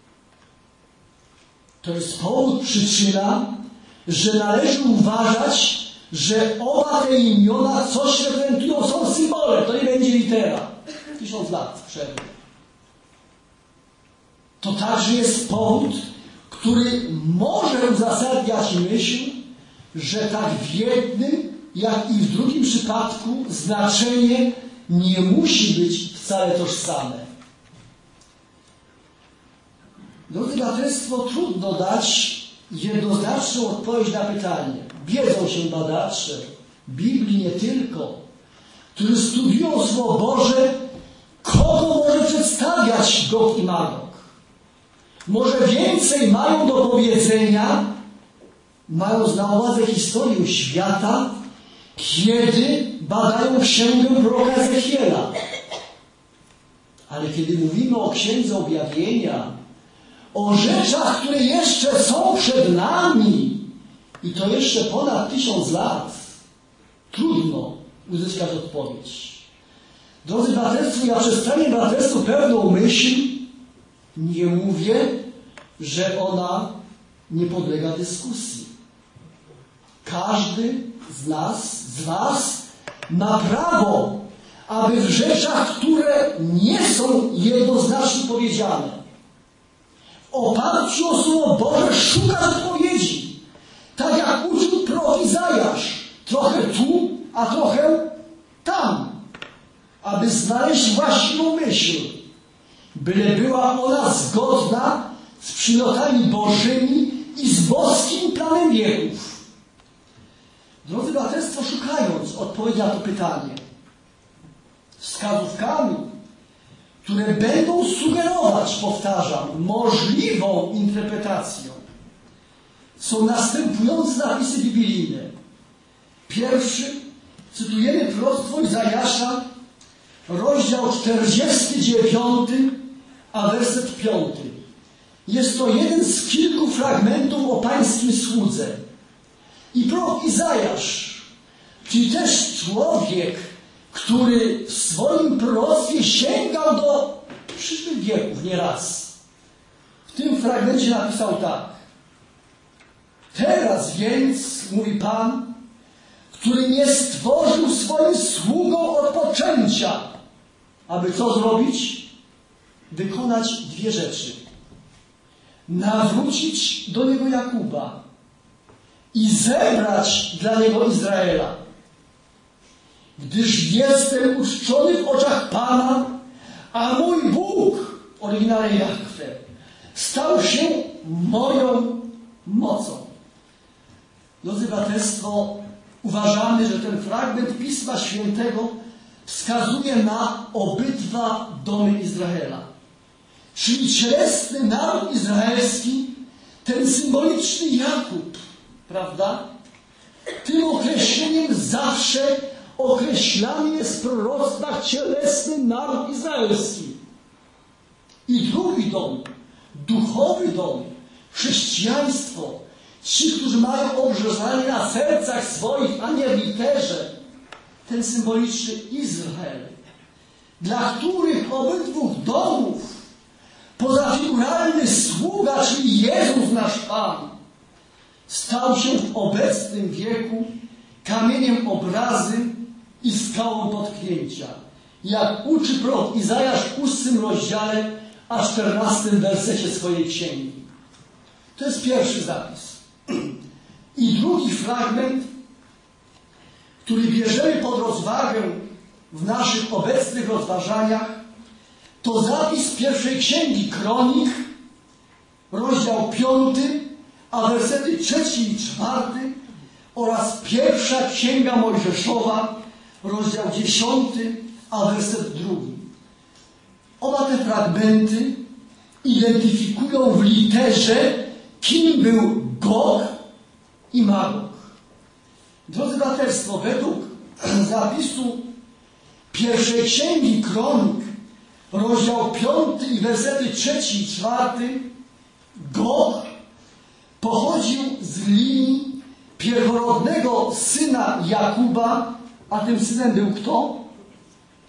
To jest powód, przyczyna, że należy uważać, że oba te imiona coś reprezentują, są symbole. To nie będzie litera. Tysiąc lat przerwy. To także jest powód, który może uzasadniać myśl, że tak w jednym, jak i w drugim przypadku znaczenie nie musi być wcale tożsame. Drodzy braterstwo, trudno dać jednoznaczną odpowiedź na pytanie. Wiedzą się badacze, Biblii nie tylko, którzy studiują Słowo Boże, kogo może przedstawiać Gog i Magog. Może więcej mają do powiedzenia, mając na uwadze historię świata, kiedy badają księgę proroka Ezechiela. Ale kiedy mówimy o Księdze Objawienia, o rzeczach, które jeszcze są przed nami, i to jeszcze ponad tysiąc lat, trudno uzyskać odpowiedź. Drodzy braterstwo, ja przedstawię braterstwu pewną myśl, nie mówię, że ona nie podlega dyskusji. Każdy z nas, z was ma prawo, aby w rzeczach, które nie są jednoznacznie powiedziane, w oparciu o Słowo Boże szukać odpowiedzi. Tak jak uczył prorok Izajasz. Trochę tu, a trochę tam. Aby znaleźć właściwą myśl. Byle była ona zgodna z przymiotami Bożymi i z boskim planem wieków. Drodzy braterstwo, szukając odpowiedzi na to pytanie, wskazówkami, które będą sugerować, powtarzam, możliwą interpretacją, są następujące napisy biblijne. Pierwszy, cytujemy proroctwo Izajasza, rozdział czterdziesty dziewiąty, a werset piąty. Jest to jeden z kilku fragmentów o pańskim słudze. I prorok Izajasz, czyli też człowiek, który w swoim proroctwie sięgał do przyszłych wieków nieraz. W tym fragmencie napisał tak. Teraz więc, mówi Pan, który nie stworzył swoim sługom od poczęcia, aby co zrobić? Wykonać dwie rzeczy. Nawrócić do niego Jakuba i zebrać dla niego Izraela. Gdyż jestem uczczony w oczach Pana, a mój Bóg, oryginalnie Jahwe, stał się moją mocą. Drodzy braterstwo, uważamy, że ten fragment Pisma Świętego wskazuje na obydwa domy Izraela. Czyli cielesny naród izraelski, ten symboliczny Jakub, prawda? Tym określeniem zawsze określany jest w proroctwach cielesny naród izraelski. I drugi dom, duchowy dom, chrześcijaństwo, ci, którzy mają obrzezanie na sercach swoich, a nie w literze, ten symboliczny Izrael, dla których obydwu domów pozafiguralny sługa, czyli Jezus nasz Pan, stał się w obecnym wieku kamieniem obrazy i skałą potknięcia. Jak uczy prorok Izajasz w ósmym rozdziale, a czternastym wersecie swojej księgi. To jest pierwszy zapis. I drugi fragment, który bierzemy pod rozwagę w naszych obecnych rozważaniach, to zapis pierwszej księgi Kronik, rozdział piąty, a wersety trzeci i czwarty, oraz pierwsza księga Mojżeszowa, rozdział dziesiąty, a werset drugi. Oba te fragmenty identyfikują w literze, kim był Gog i Magog. Drodzy braterstwo, według zapisu pierwszej księgi Kronik, rozdział piąty i wersety trzeci i czwarty, Gog pochodził z linii pierworodnego syna Jakuba, a tym synem był kto?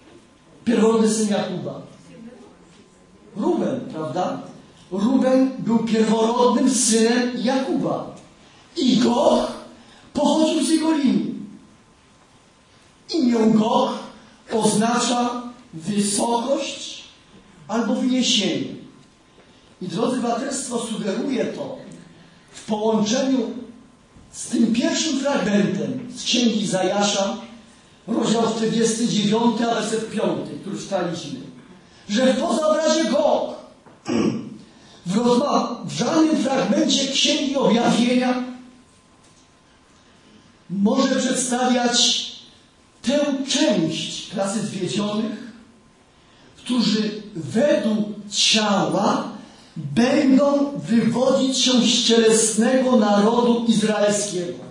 Pierworodny syn Jakuba? Ruben, prawda? Ruben był pierworodnym synem Jakuba. I Goch pochodził z jego linii. Imię Goch oznacza wysokość albo wyniesienie. I drodzy braterstwo, sugeruje to w połączeniu z tym pierwszym fragmentem z Księgi Izajasza, rozdział czterdziesty dziewiąty, a werset piąty, który czytaliśmy, że w pozaobrazie Goch w rozmawianym fragmencie Księgi Objawienia może przedstawiać tę część klasy zwiedzionych, którzy według ciała będą wywodzić się z cielesnego narodu izraelskiego.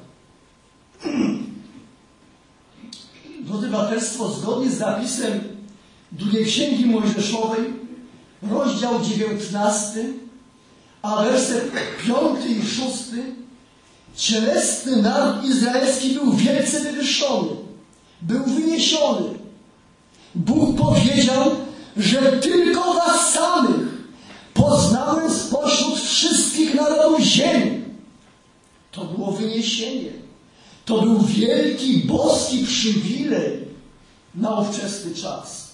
Drodzy braterstwo, zgodnie z zapisem drugiej Księgi Mojżeszowej, rozdział dziewiętnasty, a werset piąty i szósty, cielesny naród izraelski był wielce wywyższony, był wyniesiony. Bóg powiedział, że tylko was samych poznałem spośród wszystkich narodów ziemi. To było wyniesienie. To był wielki, boski przywilej na ówczesny czas.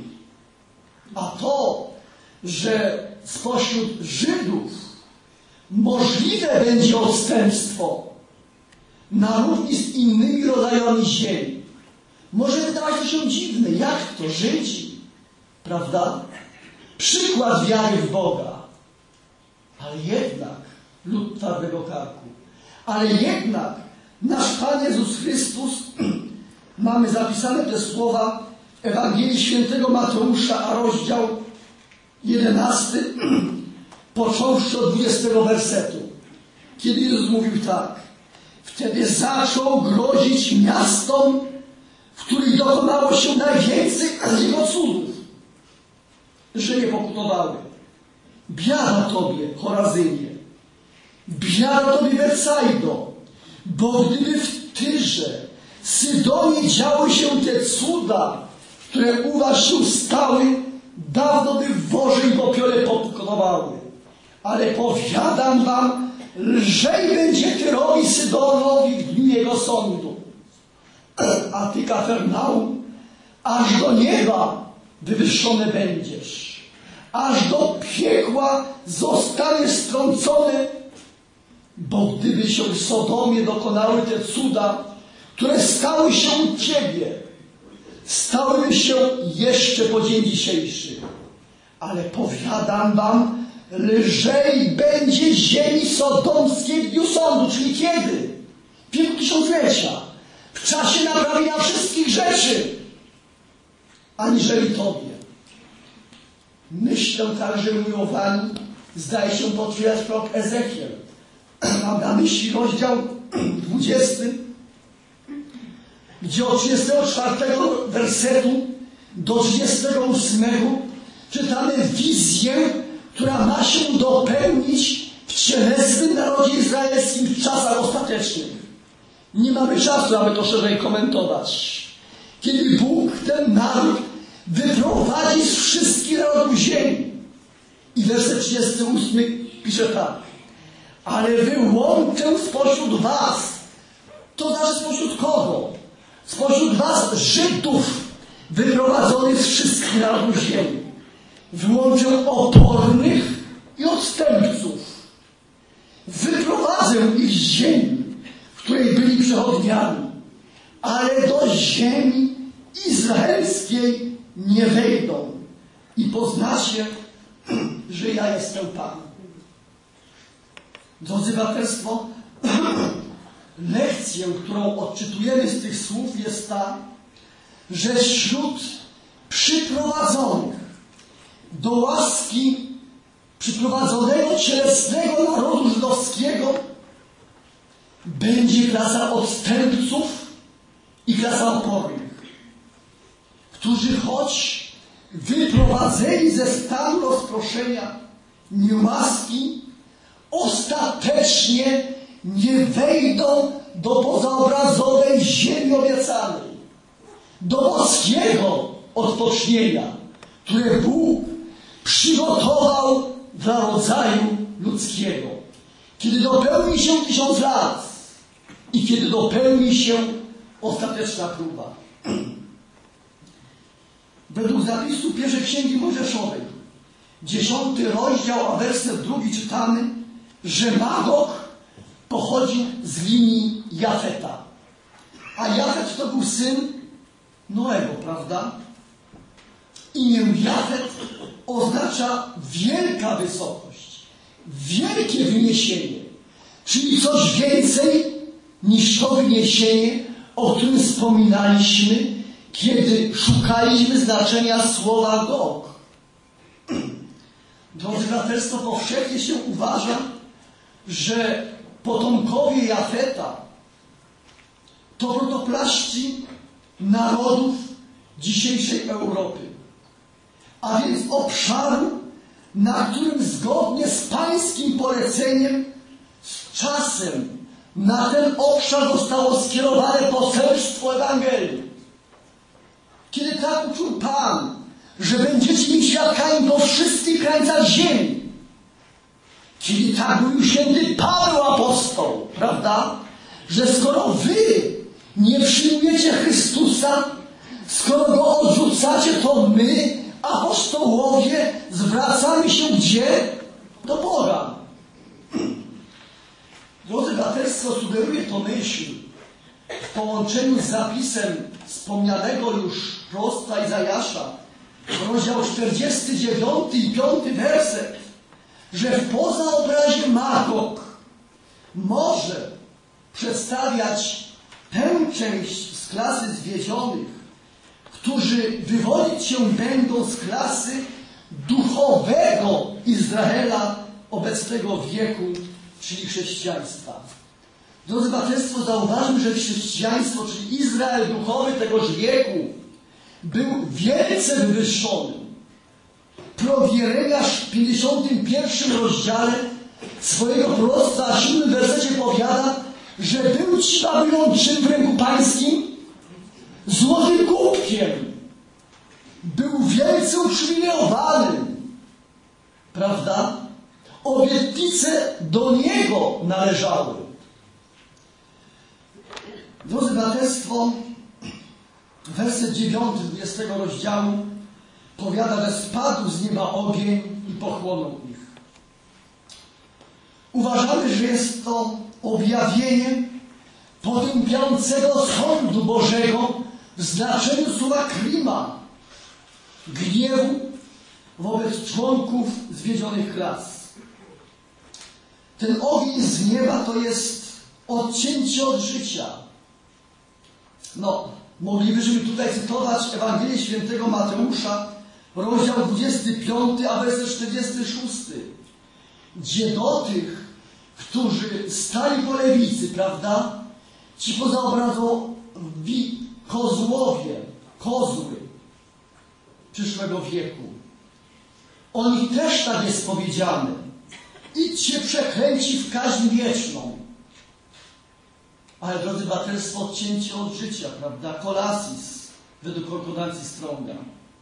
A to, że spośród Żydów możliwe będzie odstępstwo na równi z innymi rodzajami ziemi, może wydawać się dziwne. Jak to? Żydzi, prawda? Przykład wiary w Boga. Ale jednak lud twardego karku. Ale jednak nasz Pan Jezus Chrystus, mamy zapisane te słowa w Ewangelii Świętego Mateusza, a rozdział jedenasty, począwszy od dwudziestego wersetu. Kiedy Jezus mówił tak: wtedy zaczął grozić miastom, w których dokonało się najwięcej Jego cudów, że nie pokutowały. Biada Tobie, Chorazynie, biada Tobie, Betsaido, bo gdyby w Tyrze, Sydonie działy się te cuda, które u was się stały, dawno by w worze i popiole pokutowały. Ale powiadam wam, lżej będzie Tyrowi, Sydonowi w dniu jego sądu. A ty, Kafarnaum, aż do nieba wywyższony będziesz, aż do piekła zostaniesz strącony, bo gdyby się w Sodomie dokonały te cuda, które stały się u ciebie, stałyby się jeszcze po dzień dzisiejszy. Ale powiadam wam, lżej będzie ziemi sodomskiej w dniu sądu. Czyli kiedy? W wieku tysiąclecia, w czasie naprawienia wszystkich rzeczy, aniżeli Tobie. Myślę także, umiłowani, zdaje się potwierdzać prorok Ezechiel. Mam na myśli rozdział dwudziesty, gdzie od trzydziestego czwartego wersetu do trzydziestego ósmego czytamy wizję, która ma się dopełnić w cielesnym narodzie izraelskim w czasach ostatecznych. Nie mamy czasu, aby to szerzej komentować. Kiedy Bóg ten naród wyprowadzi z wszystkich narodów ziemi. I werset trzydziesty ósmy pisze tak: ale wyłączę spośród was, to znaczy spośród kogo? Spośród was Żydów wyprowadzonych z wszystkich narodów ziemi. Wyłączę opornych i odstępców. Wyprowadzę ich z ziemi, w której byli przechodniami, ale do ziemi izraelskiej nie wejdą. I poznacie, że ja jestem Pan. Drodzy braterstwo, lekcję, którą odczytujemy z tych słów, jest ta, że wśród przyprowadzonych do łaski przyprowadzonego cielesnego narodu żydowskiego będzie klasa odstępców i klasa opornych, którzy choć wyprowadzeni ze stanu rozproszenia niełaski, ostatecznie nie wejdą do pozaobrazowej ziemi obiecanej, do boskiego odpocznienia, które Bóg przygotował dla rodzaju ludzkiego. Kiedy dopełni się tysiąc lat i kiedy dopełni się ostateczna próba. Według zapisu pierwszej Księgi Mojżeszowej, dziesiąty rozdział, a werset drugi czytamy, że Magog pochodził z linii Jafeta. A Jafet to był syn Noego, prawda? Imię Jafet oznacza wielka wysokość, wielkie wyniesienie, czyli coś więcej niż to wyniesienie, o którym wspominaliśmy, kiedy szukaliśmy znaczenia słowa Gog. Drodzy braterstwo, powszechnie się uważa, że potomkowie Jafeta to protoplaści narodów dzisiejszej Europy, a więc obszaru, na którym zgodnie z pańskim poleceniem z czasem na ten obszar zostało skierowane poselstwo Ewangelii. Kiedy tak uczył Pan, że będziecie mi świadkami po wszystkich krańcach ziemi. Kiedy tak mówił święty Paweł apostoł, prawda? Że skoro wy nie przyjmujecie Chrystusa, skoro Go odrzucacie, to my, apostołowie, zwracamy się gdzie? Do Boga. Drodzy braterstwo, sugeruje to myśl w połączeniu z zapisem wspomnianego już proroka Izajasza, rozdział czterdziesty dziewiąty i piąty werset, że w pozaobrazie Magog może przedstawiać tę część z klasy zwiedzionych, którzy wywodzić się będą z klasy duchowego Izraela obecnego wieku, czyli chrześcijaństwa. Drodzy braterstwo, zauważmy, że chrześcijaństwo, czyli Izrael duchowy tegoż wieku, był wielce wywyższony. Prorok Jeremiasz w pięćdziesiątym pierwszym rozdziale swojego proroctwa, a siódmym wersecie powiada, że był ci Babilon czym w ręku pańskim? Złotym kubkiem. Był wielce uprzywilejowany. Prawda? Obietnice do niego należały. Drodzy braterstwo, werset dziewiąty dwudziestego rozdziału powiada, że spadł z nieba ogień i pochłonął ich. Uważamy, że jest to objawienie potępiającego sądu Bożego w znaczeniu słowa klima, gniewu wobec członków zwiedzionych klas. Ten ogień z nieba to jest odcięcie od życia. No, moglibyśmy tutaj cytować Ewangelię Świętego Mateusza, rozdział dwudziesty piąty, a werset czterdziesty szósty. Gdzie do tych, którzy stali po lewicy, prawda? Ci pozaobrazowi kozłowie, kozły przyszłego wieku. O nich też tak jest powiedziane. Idźcie przekręci w kaźń wieczną. Ale drodzy braterstwo, odcięcie od życia, prawda? Kolasis, według konkordancji Stronga.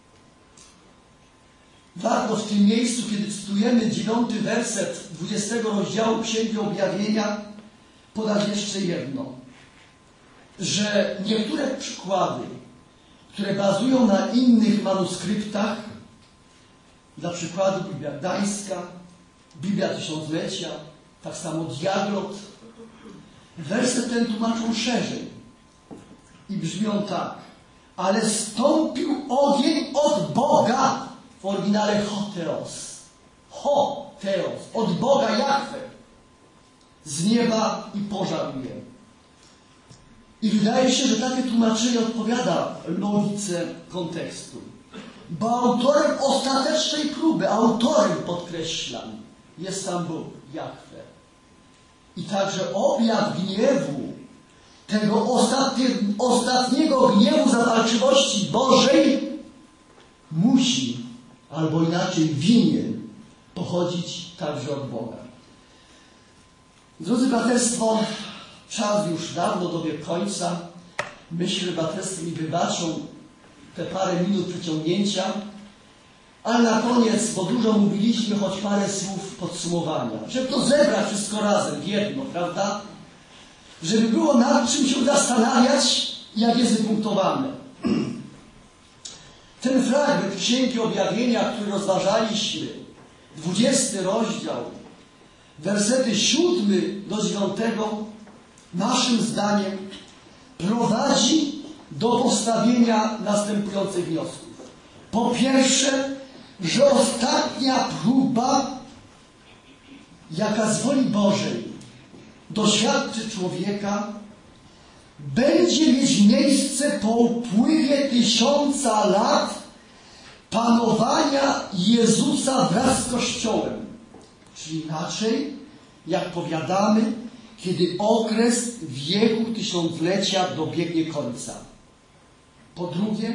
Warto w tym miejscu, kiedy cytujemy dziewiąty werset dwudziestego rozdziału Księgi Objawienia, podać jeszcze jedno. Że niektóre przykłady, które bazują na innych manuskryptach, dla przykładu Biblia Gdańska, Biblia Tysiąclecia, tak samo Diaglot, werset ten tłumaczą szerzej i brzmią tak. Ale stąpił ogień od Boga, w oryginale hoteos, hoteos, od Boga Jahwe, z nieba i pożarł je. I wydaje się, że takie tłumaczenie odpowiada logice kontekstu. Bo autorem ostatecznej próby, autorem, podkreślam, jest sam Bóg, Jahwe. I także objaw gniewu, tego ostatnie, ostatniego gniewu zapalczywości Bożej musi, albo inaczej winien, pochodzić także od Boga. Drodzy braterstwo, czas już dawno dobiegł końca. Myślę, że braterstwo mi wybaczą te parę minut przyciągnięcia, ale na koniec, bo dużo mówiliśmy, choć parę słów podsumowania. Żeby to zebrać wszystko razem w jedno, prawda? Żeby było nad czym się zastanawiać, jak jest wypunktowane. Ten fragment Księgi Objawienia, który rozważaliśmy, dwudziesty rozdział, wersety siódmy do dziewiątego, naszym zdaniem prowadzi do postawienia następujących wniosków. Po pierwsze, że ostatnia próba, jaka z woli Bożej doświadczy człowieka, będzie mieć miejsce po upływie tysiąca lat panowania Jezusa wraz z Kościołem. Czyli inaczej, jak powiadamy, kiedy okres wieku tysiąclecia dobiegnie końca. Po drugie,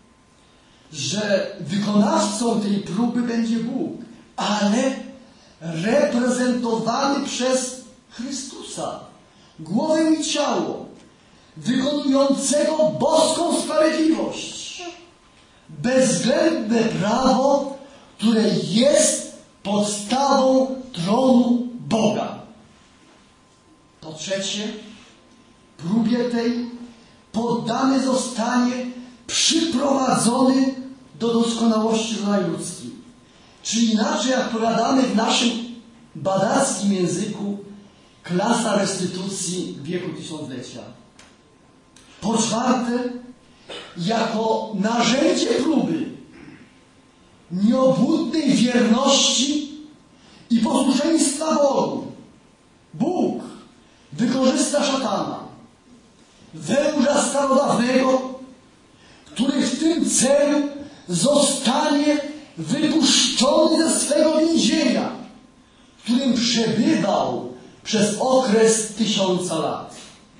że wykonawcą tej próby będzie Bóg, ale reprezentowany przez Chrystusa, głowę i ciało, wykonującego boską sprawiedliwość, bezwzględne prawo, które jest podstawą tronu Boga. Po trzecie, próbie tej poddany zostanie przyprowadzony do doskonałości rodzaju ludzkim. Czyli inaczej, jak powiadamy w naszym badackim języku, klasa restytucji wieku tysiąclecia. Po czwarte, jako narzędzie próby nieobłudnej wierności i posłuszeństwa Bogu, Bóg wykorzysta szatana, węża starodawnego, który w tym celu zostanie wypuszczony ze swego więzienia, w którym przebywał przez okres tysiąca lat.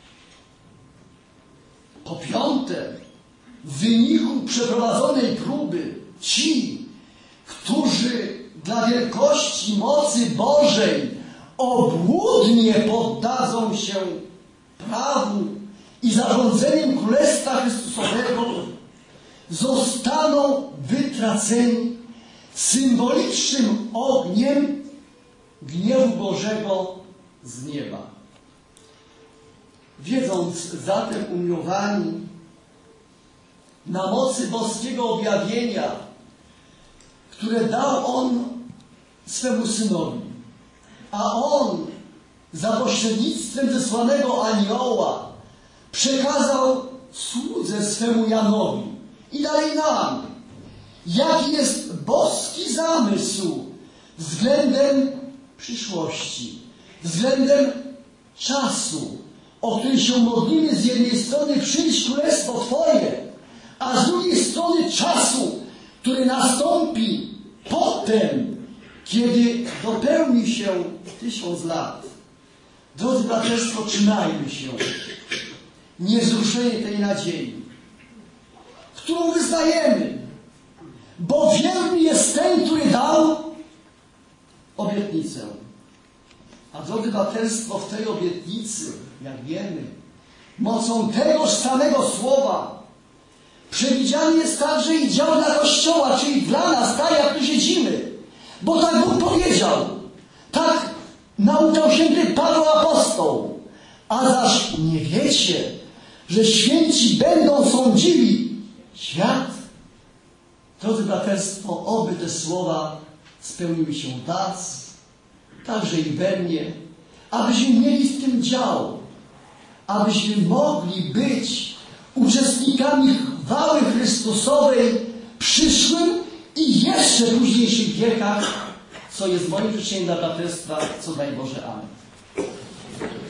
Po piąte, w wyniku przeprowadzonej próby ci, którzy dla wielkości mocy Bożej obłudnie poddadzą się prawu i zarządzeniem Królestwa Chrystusowego, zostaną wytraceni symbolicznym ogniem gniewu Bożego z nieba. Wiedząc zatem, umiłowani, na mocy boskiego objawienia, które dał On swemu Synowi, a On za pośrednictwem zesłanego anioła przekazał słudze swemu Janowi i dalej nam, jaki jest boski zamysł względem przyszłości, względem czasu, o którym się modlimy. Z jednej strony przyjść Królestwo Twoje, a z drugiej strony czasu, który nastąpi potem, kiedy dopełni się tysiąc lat. Drodzy braterstwo, trzymajmy się niewzruszenie tej nadziei, którą wyznajemy, bo wierny jest ten, który dał obietnicę. A drodzy braterstwo, w tej obietnicy, jak wiemy, mocą tegoż samego słowa przewidziany jest także i dział dla Kościoła, czyli dla nas, tak jak tu siedzimy. Bo tak Bóg powiedział. Tak nauczał święty Paweł apostoł. A zaś nie wiecie, że święci będą sądzili świat? Drodzy braterstwo, oby te słowa spełniły się w nas, także i we mnie, abyśmy mieli w tym dział, abyśmy mogli być uczestnikami chwały Chrystusowej w przyszłym i jeszcze późniejszych wiekach, co jest moim życzeniem dla braterstwa, co daj Boże. Amen.